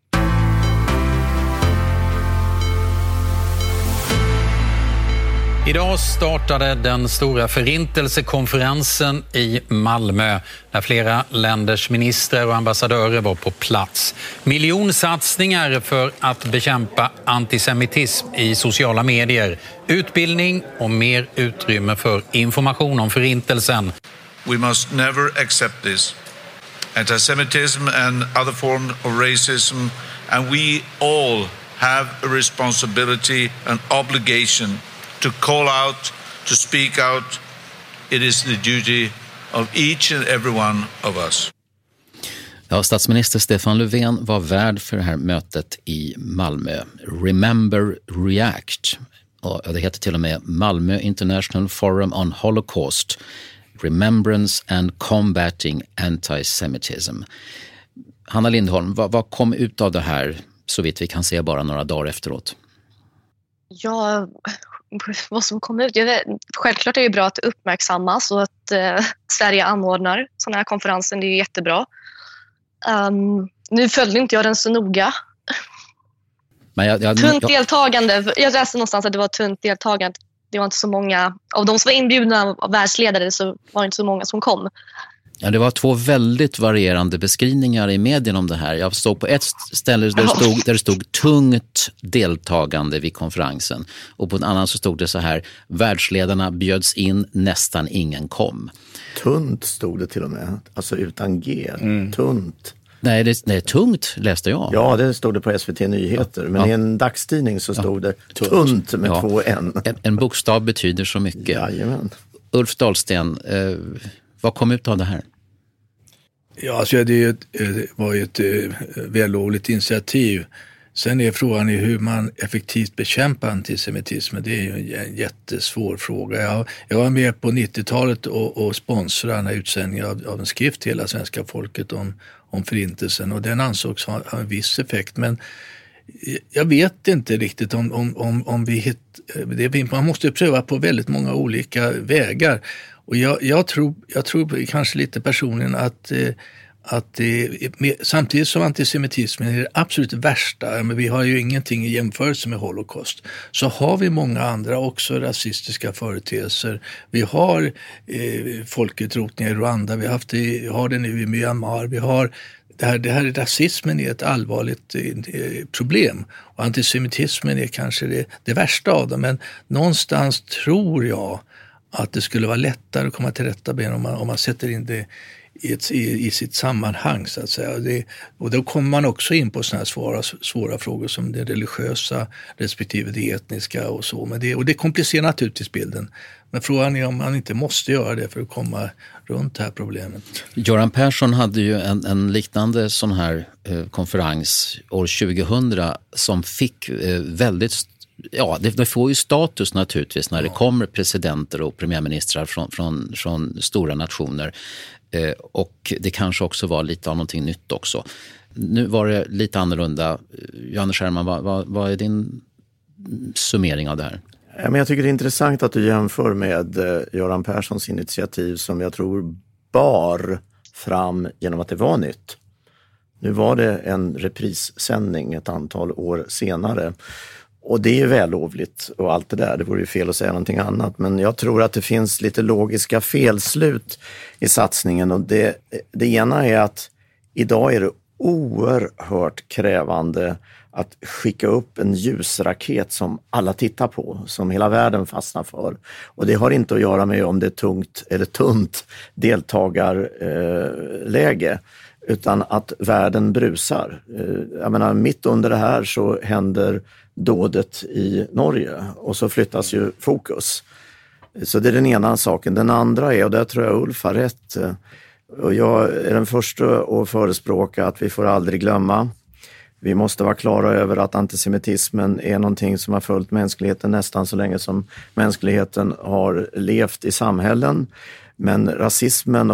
Idag startade den stora Förintelsekonferensen i Malmö där flera länders ministrar och ambassadörer var på plats. Miljonsatsningar för att bekämpa antisemitism i sociala medier, utbildning och mer utrymme för information om förintelsen. We must never accept this. Antisemitism and other forms of racism, and we all have a responsibility and obligation to call out, to speak out. It is the duty of each and every one of us. Ja, statsminister Stefan Löfven var värd för det här mötet i Malmö. Remember React. Och det heter till och med Malmö International Forum on Holocaust. Remembrance and Combating Antisemitism. Hanna Lindholm, vad kom ut av det här så vitt vi kan se bara några dagar efteråt? Ja, vad som kom ut. Självklart är det bra att det uppmärksammas och att Sverige anordnar sådana här konferenser. Det är jättebra. Nu följde inte jag den så noga. Men tunt deltagande. Jag läste någonstans att det var tunt deltagande. Det var inte så många. Av de som var inbjudna av världsledare så var det inte så många som kom. Ja, det var 2 väldigt varierande beskrivningar i medierna om det här. Jag stod på ett ställe där det stod tungt deltagande vid konferensen. Och på en annan så stod det så här: världsledarna bjöds in, nästan ingen kom. Tunt stod det till och med. Alltså utan G. Tunt. Nej, det är tungt läste jag. Ja, det stod det på SVT Nyheter. Men i en dagstidning så stod det tunt med 2 N. En bokstav betyder så mycket. Jajamän. Ulf Dahlsten, vad kom ut av det här? Ja, alltså det var ju ett vällovligt initiativ Sen är frågan hur man effektivt bekämpar antisemitismen. Det är ju en jättesvår fråga. Jag var med på 90-talet och sponsrade den här utsändningen av en skrift till hela svenska folket om förintelsen, och den ansågs ha en viss effekt. Men jag vet inte riktigt om vi man måste pröva på väldigt många olika vägar. Och jag tror kanske lite personligen att samtidigt som antisemitismen är det absolut värsta, men vi har ju ingenting i jämförelse med Holocaust, så har vi många andra också rasistiska företeelser. Vi har folkeutrotningar i Rwanda, vi har det nu i Myanmar, vi har det här rasismen är ett allvarligt problem, och antisemitismen är kanske det värsta av dem, men någonstans tror jag att det skulle vara lättare att komma till rätta med om man sätter in det i sitt sammanhang, så att säga. Och då kommer man också in på såna här svåra frågor som det religiösa respektive det etniska och så. Och det komplicerar naturligtvis bilden. Men frågan är om man inte måste göra det för att komma runt det här problemet. Göran Persson hade ju en liknande sån här konferens år 2000 som fick väldigt... Ja, det får ju status naturligtvis när det kommer presidenter och premiärministrar från stora nationer. Och det kanske också var lite av någonting nytt också. Nu var det lite annorlunda. Janne Scherman, vad är din summering av det här? Men jag tycker det är intressant att du jämför med Göran Perssons initiativ som jag tror bar fram genom att det var nytt. Nu var det en reprissändning ett antal år senare. Och det är ju vällovligt och allt det där, det vore ju fel att säga någonting annat. Men jag tror att det finns lite logiska felslut i satsningen. Och det ena är att idag är det oerhört krävande att skicka upp en ljusraket som alla tittar på, som hela världen fastnar för. Och det har inte att göra med om det är tungt eller tunt deltagarläge, utan att världen brusar. Jag menar, mitt under det här så händer dådet i Norge och så flyttas ju fokus. Så det är den ena saken. Den andra är, och där tror jag Ulf har rätt, och jag är den första att förespråka att vi får aldrig glömma. Vi måste vara klara över att antisemitismen är någonting som har följt mänskligheten nästan så länge som mänskligheten har levt i samhällen. Men rasismen och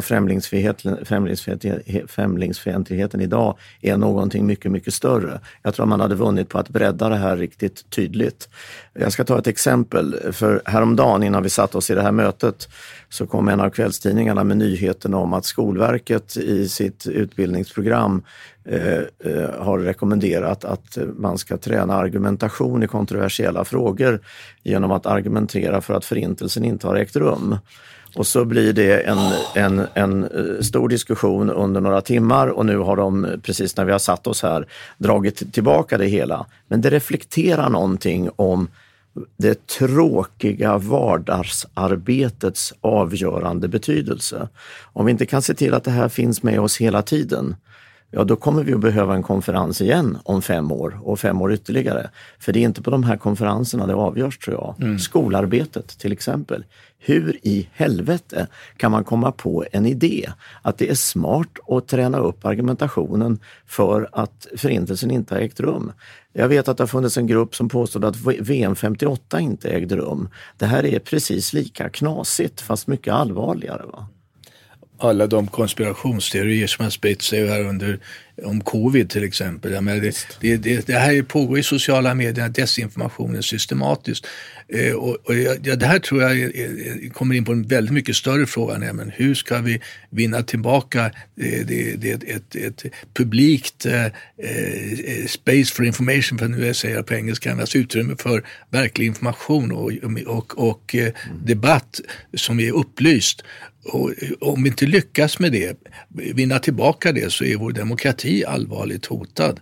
främlingsfientligheten idag är någonting mycket, mycket större. Jag tror man hade vunnit på att bredda det här riktigt tydligt. Jag ska ta ett exempel. För häromdagen innan vi satt oss i det här mötet så kom en av kvällstidningarna med nyheten om att Skolverket i sitt utbildningsprogram har rekommenderat att man ska träna argumentation i kontroversiella frågor genom att argumentera för att förintelsen inte har ägt rum. Och så blir det en stor diskussion under några timmar, och nu har de, precis när vi har satt oss här, dragit tillbaka det hela. Men det reflekterar någonting om det tråkiga vardagsarbetets avgörande betydelse. Om vi inte kan se till att det här finns med oss hela tiden, ja, då kommer vi att behöva en konferens igen om 5 år och 5 år ytterligare. För det är inte på de här konferenserna det avgörs, tror jag. Skolarbetet till exempel. Hur i helvete kan man komma på en idé att det är smart att träna upp argumentationen för att förintelsen inte har ägt rum? Jag vet att det har funnits en grupp som påstod att VM 58 inte ägde rum. Det här är precis lika knasigt, fast mycket allvarligare, va? Alla de konspirationsteorier som har spritt sig här om covid till exempel. Jag menar, det här pågår i sociala medier, desinformationen systematiskt. Det här tror jag kommer in på en väldigt mycket större fråga, nämligen hur ska vi vinna tillbaka ett publikt space for information, för nu säger jag på engelska, alltså utrymme för verklig information och debatt som är upplyst. Och om vi inte lyckas med det, vinna tillbaka det, så är vår demokrati allvarligt hotad.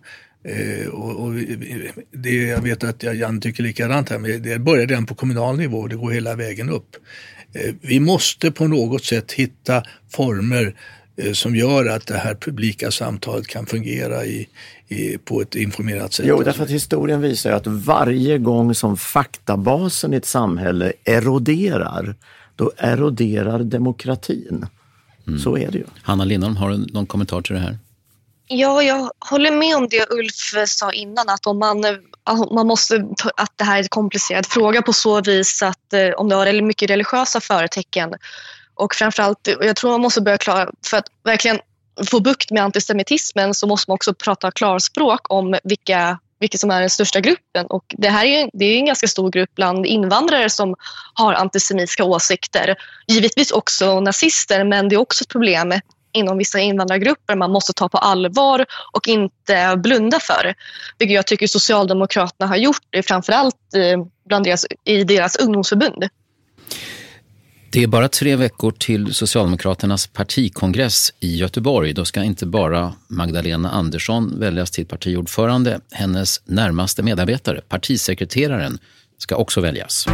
Jag vet att Jan tycker likadant här, men det börjar redan på kommunal nivå och det går hela vägen upp. Vi måste på något sätt hitta former som gör att det här publika samtalet kan fungera på ett informerat sätt. Jo, därför att historien visar att varje gång som faktabasen i ett samhälle eroderar, då eroderar demokratin. Så är det ju. Hanna Lindholm, har du någon kommentar till det här? Ja, jag håller med om det Ulf sa innan, att om man måste, att det här är en komplicerad fråga på så vis att om det har mycket religiösa förtecken, och framförallt, jag tror man måste börja klara, för att verkligen få bukt med antisemitismen så måste man också prata klarspråk om vilka som är den största gruppen, och det är en ganska stor grupp bland invandrare som har antisemitiska åsikter, givetvis också nazister, men det är också ett problem inom vissa invandrargrupper man måste ta på allvar och inte blunda för. Vilket jag tycker Socialdemokraterna har gjort, framförallt i deras ungdomsförbund. Det är bara 3 veckor till Socialdemokraternas partikongress i Göteborg. Då ska inte bara Magdalena Andersson väljas till partiordförande. Hennes närmaste medarbetare, partisekreteraren, ska också väljas.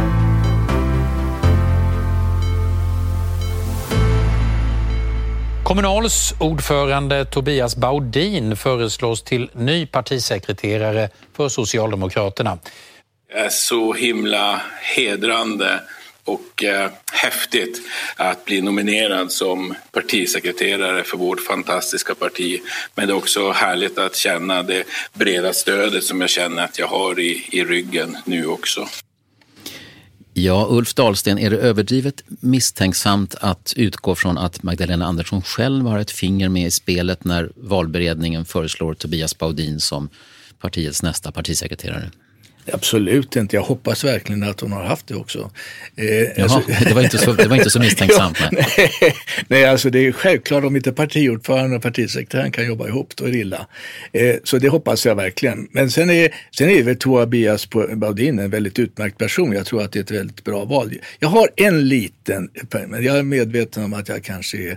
Kommunals ordförande Tobias Baudin föreslås till ny partisekreterare för Socialdemokraterna. Det är så himla hedrande och häftigt att bli nominerad som partisekreterare för vårt fantastiska parti. Men det är också härligt att känna det breda stödet som jag känner att jag har i ryggen nu också. Ja, Ulf Dahlsten, är det överdrivet misstänksamt att utgå från att Magdalena Andersson själv har ett finger med i spelet när valberedningen föreslår Tobias Baudin som partiets nästa partisekreterare? Absolut inte. Jag hoppas verkligen att hon har haft det också. Jaha, det var inte så misstänksamt. Nej, alltså det är självklart, om inte partiordförande och partisekreteraren kan jobba ihop, då är det illa. Så det hoppas jag verkligen. Men sen är väl Tobias Baudin en väldigt utmärkt person. Jag tror att det är ett väldigt bra val. Jag har en liten, men jag är medveten om att jag kanske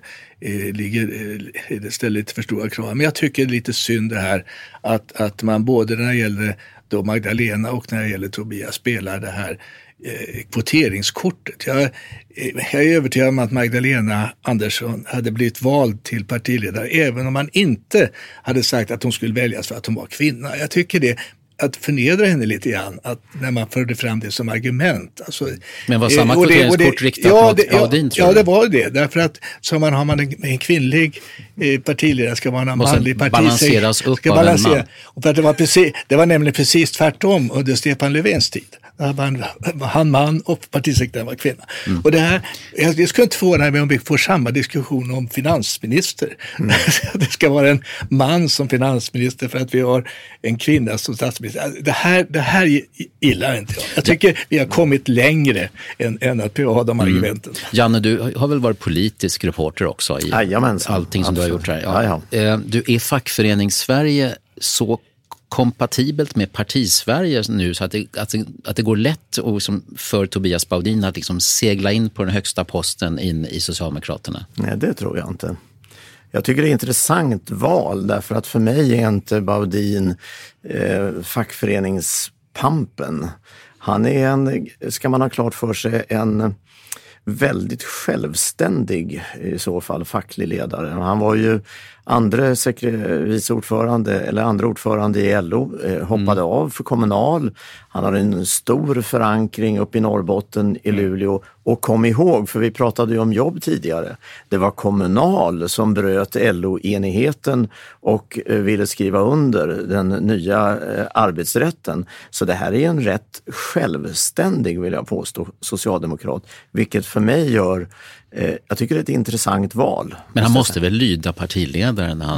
ställer lite för stora krav. Men jag tycker det är lite synd det här att man både när det gäller då Magdalena och när det gäller Tobias spelar det här kvoteringskortet. Jag är övertygad om att Magdalena Andersson hade blivit vald till partiledare även om man inte hade sagt att hon skulle väljas för att hon var kvinna. Jag tycker det att förnedra henne lite grann, att när man förde fram det som argument. Alltså, men var samma kvoteringskort riktat mot Baudin, tror jag? Ja, det var det. Därför att har man en kvinnlig partiledare ska man ha en manlig partisekreterare. Balanseras upp av en man. Och för att det var nämligen precis tvärtom under Stefan Löfvens tid. Han man och partisekreteraren var kvinna. Mm. Och det här, jag skulle inte förvåna mig om vi får samma diskussion om finansminister. Mm. Det ska vara en man som finansminister för att vi har en kvinna som statsminister. Det här gillar inte jag. Jag tycker vi har kommit längre än att vi har de argumenten. Janne, du har väl varit politisk reporter också i allting som du har gjort här. Ja. Du är fackförenings-Sverige så kompatibelt med partisverige nu så att det går lätt och för Tobias Baudin att liksom segla in på den högsta posten in i Socialdemokraterna? Nej, det tror jag inte. Jag tycker det är ett intressant val därför att för mig är inte Baudin fackföreningspampen. Han är ska man ha klart för sig, en väldigt självständig i så fall facklig ledare. Han var ju andra ordförande i LO, hoppade av för Kommunal. Han har en stor förankring upp i Norrbotten i Luleå. Och kom ihåg, för vi pratade ju om jobb tidigare, det var Kommunal som bröt LO-enigheten och ville skriva under den nya arbetsrätten. Så det här är en rätt självständig, vill jag påstå, socialdemokrat. Vilket för mig gör, jag tycker det är ett intressant val. Men han måste väl lyda partiledaren när han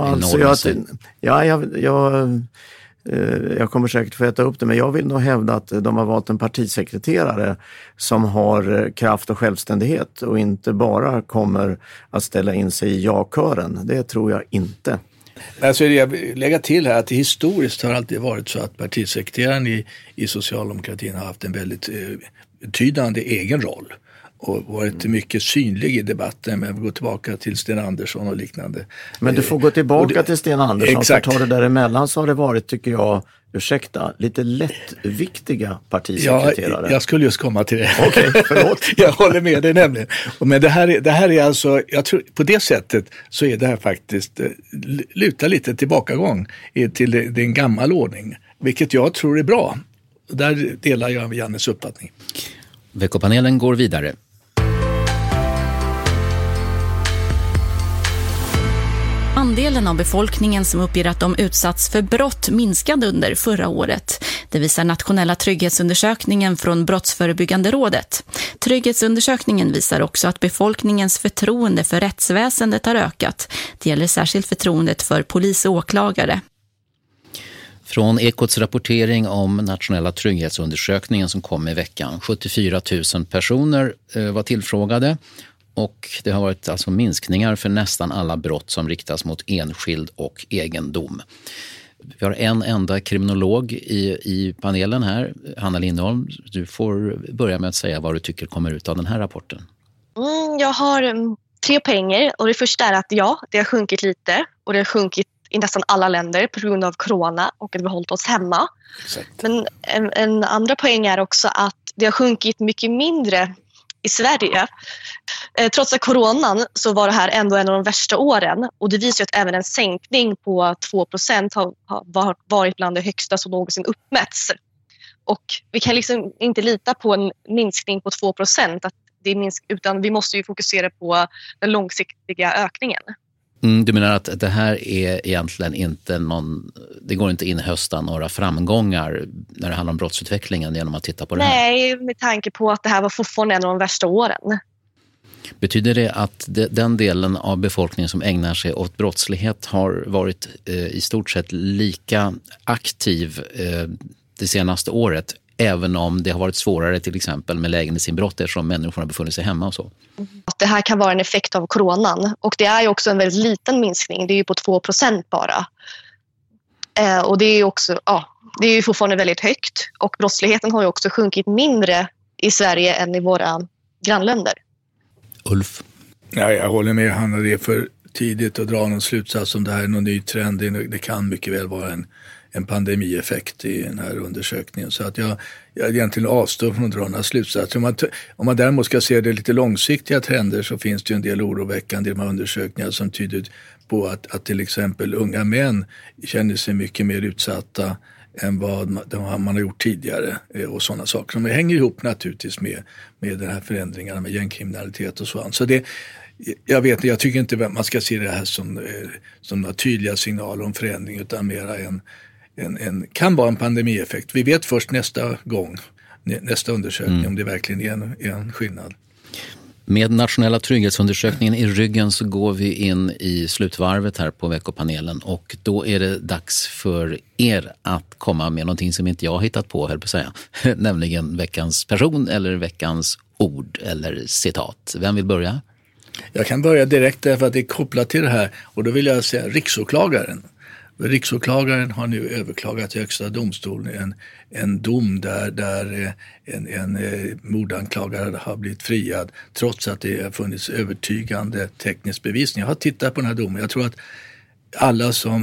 jag kommer säkert få äta upp det, men jag vill nog hävda att de har valt en partisekreterare som har kraft och självständighet och inte bara kommer att ställa in sig i ja-kören. Det tror jag inte. Alltså jag vill lägga till här att historiskt har alltid varit så att partisekreteraren i socialdemokratin har haft en väldigt betydande egen roll och varit mycket synlig i debatten, men vi går tillbaka till Sten Andersson och liknande. Men du får gå tillbaka till Sten Andersson, exakt. För att ta det däremellan så har det varit, tycker jag, lite lättviktiga partisekreterare. Ja, jag skulle just komma till det. Okej, förlåt. Jag håller med dig nämligen. Men det här är alltså, jag tror på det sättet så är det här faktiskt luta lite tillbakagång till det en gammal ordning, vilket jag tror är bra. Och där delar jag med Jannes uppfattning. Veckopanelen går vidare. Andelen av befolkningen som uppger att de utsatts för brott minskade under förra året. Det visar nationella trygghetsundersökningen från Brottsförebyggande rådet. Trygghetsundersökningen visar också att befolkningens förtroende för rättsväsendet har ökat. Det gäller särskilt förtroendet för polis och åklagare. Från Ekots rapportering om nationella trygghetsundersökningen som kom i veckan. 74 000 personer var tillfrågade. Och det har varit alltså minskningar för nästan alla brott som riktas mot enskild och egendom. Vi har en enda kriminolog i panelen här, Hanna Lindholm. Du får börja med att säga vad du tycker kommer ut av den här rapporten. Jag har 3 poänger och det första är att det har sjunkit lite och det har sjunkit i nästan alla länder på grund av corona och att vi har hållit oss hemma. Exakt. Men en andra poäng är också att det har sjunkit mycket mindre i Sverige. Trots att coronan så var det här ändå en av de värsta åren och det visar att även en sänkning på 2% har varit bland det högsta som någonsin uppmätts. Och vi kan liksom inte lita på en minskning på 2%, att det är utan vi måste ju fokusera på den långsiktiga ökningen. Du menar att det här är egentligen inte det går inte inhösta några framgångar när det handlar om brottsutvecklingen genom att titta på det här? Nej, med tanke på att det här var fortfarande en av de värsta åren. Betyder det att den delen av befolkningen som ägnar sig åt brottslighet har varit i stort sett lika aktiv det senaste året, även om det har varit svårare till exempel med lägenhetsinbrott eftersom människorna befunnit sig hemma och så? Det här kan vara en effekt av coronan och det är ju också en väldigt liten minskning, det är ju på 2% bara. Och det är ju också, det är ju fortfarande väldigt högt och brottsligheten har ju också sjunkit mindre i Sverige än i våra grannländer. Ulf? Ja, jag håller med Hanna, det är för tidigt att dra någon slutsats om det här är någon ny trend. Det kan mycket väl vara en pandemieffekt i den här undersökningen. Så att jag egentligen avstår från att dra några slutsatser. Om man däremot ska se det lite långsiktiga trender så finns det ju en del oroväckande i de här undersökningarna som tyder på att till exempel unga män känner sig mycket mer utsatta än vad man har gjort tidigare och sådana saker. Som hänger ihop naturligtvis med den här förändringarna med gängkriminalitet och så. Så det, jag tycker inte man ska se det här som några tydliga signaler om förändring utan mera kan vara en pandemieffekt. Vi vet först nästa undersökning om det verkligen är en skillnad. Med nationella trygghetsundersökningen i ryggen så går vi in i slutvarvet här på veckopanelen och då är det dags för er att komma med någonting som inte jag har hittat på, höll på att säga. Nämligen veckans person eller veckans ord eller citat. Vem vill börja? Jag kan börja direkt därför att det är kopplat till det här och då vill jag säga riksåklagaren. Riksåklagaren har nu överklagat till Högsta domstolen en dom där en mordanklagare har blivit friad trots att det har funnits övertygande teknisk bevisning. Jag har tittat på den här domen. Jag tror att alla som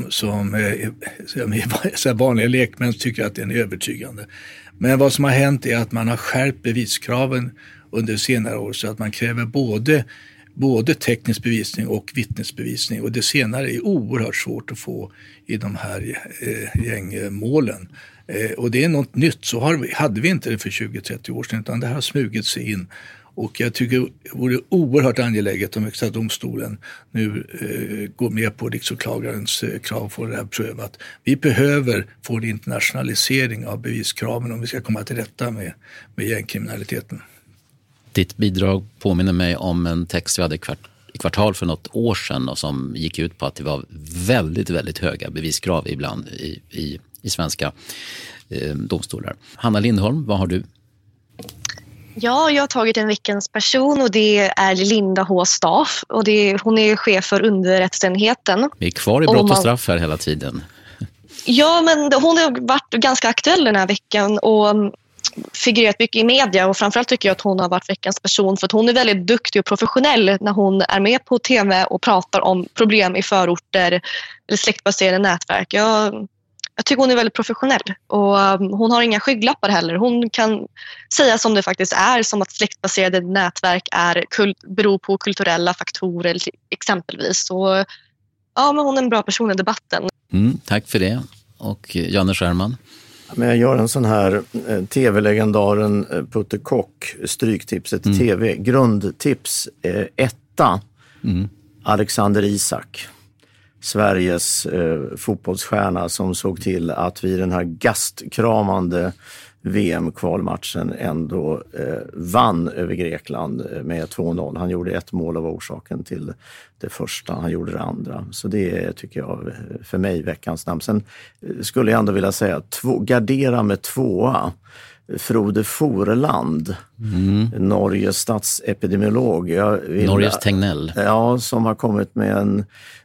är vanliga lekmän tycker att den är övertygande. Men vad som har hänt är att man har skärpt beviskraven under senare år så att man kräver både teknisk bevisning och vittnesbevisning och det senare är oerhört svårt att få i de här gängmålen. Och det är något nytt, så hade vi inte det för 20-30 år sedan utan det här har smugit sig in. Och jag tycker det vore oerhört angeläget om Högsta domstolen nu går med på riksåklagarens krav för det här prövat. Vi behöver få en internationalisering av beviskraven om vi ska komma till rätta med gängkriminaliteten. Ditt bidrag påminner mig om en text vi hade i Kvartal för något år sedan och som gick ut på att det var väldigt, väldigt höga beviskrav ibland i svenska domstolar. Hanna Lindholm, vad har du? Ja, jag har tagit en veckans person och det är Linda H. Staff och hon är chef för underrättsenheten. Vi är kvar i brott och straff här hela tiden. Ja, men hon har varit ganska aktuell den här veckan och figurerat mycket i media och framförallt tycker jag att hon har varit veckans person för att hon är väldigt duktig och professionell när hon är med på tv och pratar om problem i förorter eller släktbaserade nätverk. Jag tycker hon är väldigt professionell och hon har inga skygglappar heller. Hon kan säga som det faktiskt är, som att släktbaserade nätverk beror på kulturella faktorer exempelvis. Så ja, men hon är en bra person i debatten. Tack för det. Och Janne Scherman? Men jag gör en sån här tv-legendaren Putte Kock, stryktipset tv. Grundtips 1. Alexander Isak. Sveriges fotbollsstjärna som såg till att vi i den här gastkramande VM-kvalmatchen ändå vann över Grekland med 2-0. Han gjorde ett mål av orsaken till det första, han gjorde det andra. Så det är, tycker jag, för mig veckans namn. Sen skulle jag ändå vilja säga gardera med 2. Frode Foreland, Norges statsepidemiolog. Norges Tegnell. Ja, som har kommit med en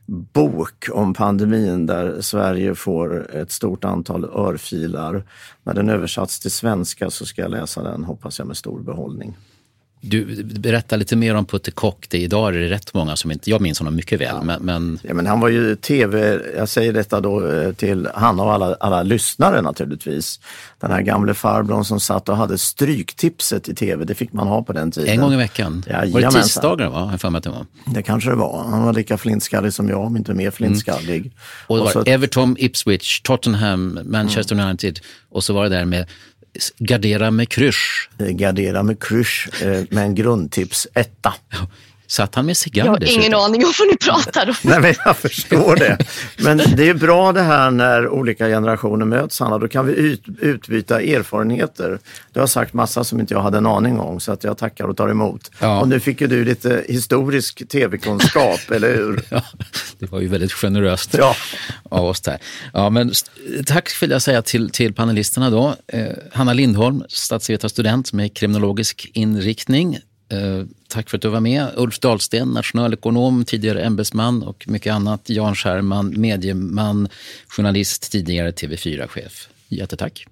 bok om pandemin där Sverige får ett stort antal örfilar. När den översatts till svenska så ska jag läsa den, hoppas jag, med stor behållning. Du berättar lite mer om Putte Kock. Idag är det rätt många som inte... Jag minns honom mycket väl, men... Ja, men han var ju tv... Jag säger detta då till han och alla lyssnare naturligtvis. Den här gamla farbrorn som satt och hade stryktipset i tv. Det fick man ha på den tiden. En gång i veckan. Ja, var det tisdagar, va? Jag för mig att det var. Det kanske det var. Han var lika flintskallig som jag, om inte mer flintskallig. Och det var Everton, Ipswich, Tottenham, Manchester United. Och så var det där med... Gardera med krysch. Gardera med krysch med en grundtips 1. Satt han med cigarr? Jag har ingen aning om vad ni pratar om. Nej, men jag förstår det. Men det är bra det här när olika generationer möts, Hanna. Då kan vi utbyta erfarenheter. Du har sagt massa som inte jag hade en aning om, så att jag tackar och tar emot. Ja. Och nu fick ju du lite historisk tv-kunskap, eller hur? Ja, det var ju väldigt generöst av oss där. Ja, men tack vill jag säga till panelisterna då. Hanna Lindholm, statsvetarstudent med kriminologisk inriktning. Tack för att du var med. Ulf Dahlsten, nationalekonom, tidigare ämbetsman och mycket annat. Jan Scherman, medieman, journalist, tidigare TV4-chef. Jättetack.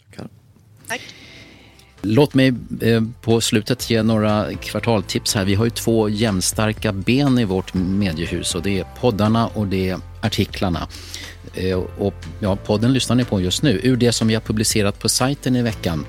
Tack. Låt mig på slutet ge några kvartaltips här. Vi har ju 2 jämnstarka ben i vårt mediehus, och det är poddarna och det är artiklarna. Och podden lyssnar ni på just nu. Ur det som vi har publicerat på sajten i veckan.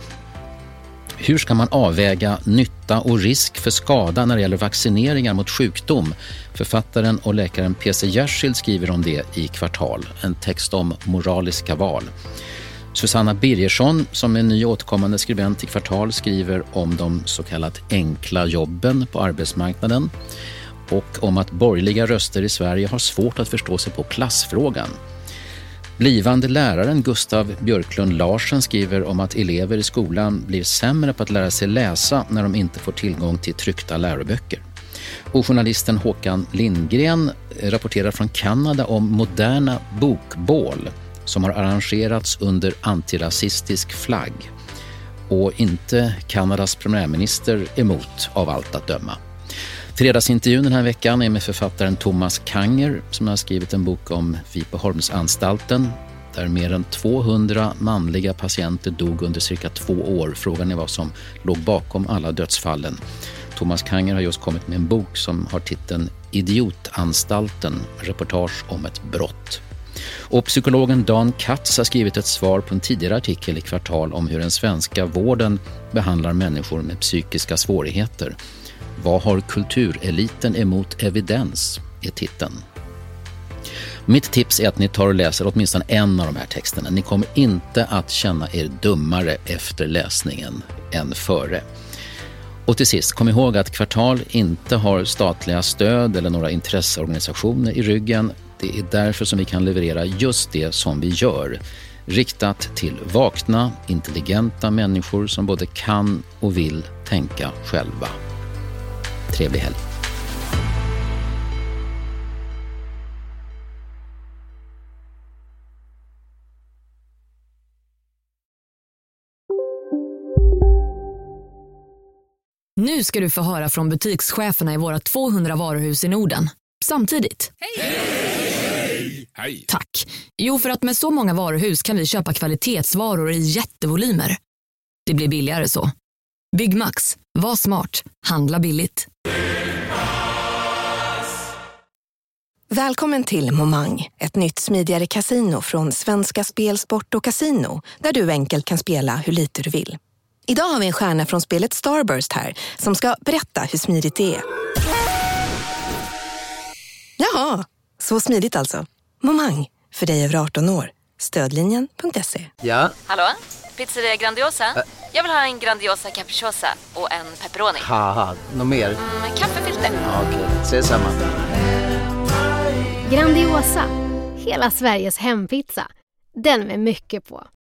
Hur ska man avväga nytta och risk för skada när det gäller vaccineringar mot sjukdom? Författaren och läkaren P.C. Jersild skriver om det i Kvartal. En text om moraliska val. Susanna Birgersson, som är ny återkommande skribent i Kvartal, skriver om de så kallat enkla jobben på arbetsmarknaden och om att borgerliga röster i Sverige har svårt att förstå sig på klassfrågan. Blivande läraren Gustav Björklund Larsen skriver om att elever i skolan blir sämre på att lära sig läsa när de inte får tillgång till tryckta läroböcker. Och journalisten Håkan Lindgren rapporterar från Kanada om moderna bokbål som har arrangerats under antirasistisk flagg. Och inte Kanadas premiärminister emot, av allt att döma. Fredagsintervjun den här veckan är med författaren Thomas Kanger som har skrivit en bok om Vipeholmsanstalten där mer än 200 manliga patienter dog under cirka 2 år. Frågan är vad som låg bakom alla dödsfallen. Thomas Kanger har just kommit med en bok som har titeln Idiotanstalten, reportage om ett brott. Och psykologen Dan Katz har skrivit ett svar på en tidigare artikel i Kvartal om hur den svenska vården behandlar människor med psykiska svårigheter. Vad har kultureliten emot evidens är titeln. Mitt tips är att ni tar och läser åtminstone en av de här texterna. Ni kommer inte att känna er dummare efter läsningen än före. Och till sist, kom ihåg att Kvartal inte har statliga stöd eller några intresseorganisationer i ryggen. Det är därför som vi kan leverera just det som vi gör. Riktat till vakna, intelligenta människor som både kan och vill tänka själva. Trevlig helg. Nu ska du få höra från butikscheferna i våra 200 varuhus i Norden. Samtidigt. Hej! Hej! Tack. Jo, för att med så många varuhus kan vi köpa kvalitetsvaror i jättevolymer. Det blir billigare så. Byggmax. Var smart. Handla billigt. Välkommen till Momang, ett nytt smidigare kasino från Svenska Spel, Sport och Casino, där du enkelt kan spela hur lite du vill. Idag har vi en stjärna från spelet Starburst här som ska berätta hur smidigt det är. Jaha, så smidigt alltså. Momang, för dig över 18 år. Stödlinjen.se. Ja? Hallå? Pizzeria Grandiosa? Jag vill ha en Grandiosa capriciosa och en pepperoni. Haha, något mer? Kaffefilter. Ja, okej, ses samma. Grandiosa, hela Sveriges hempizza. Den med mycket på.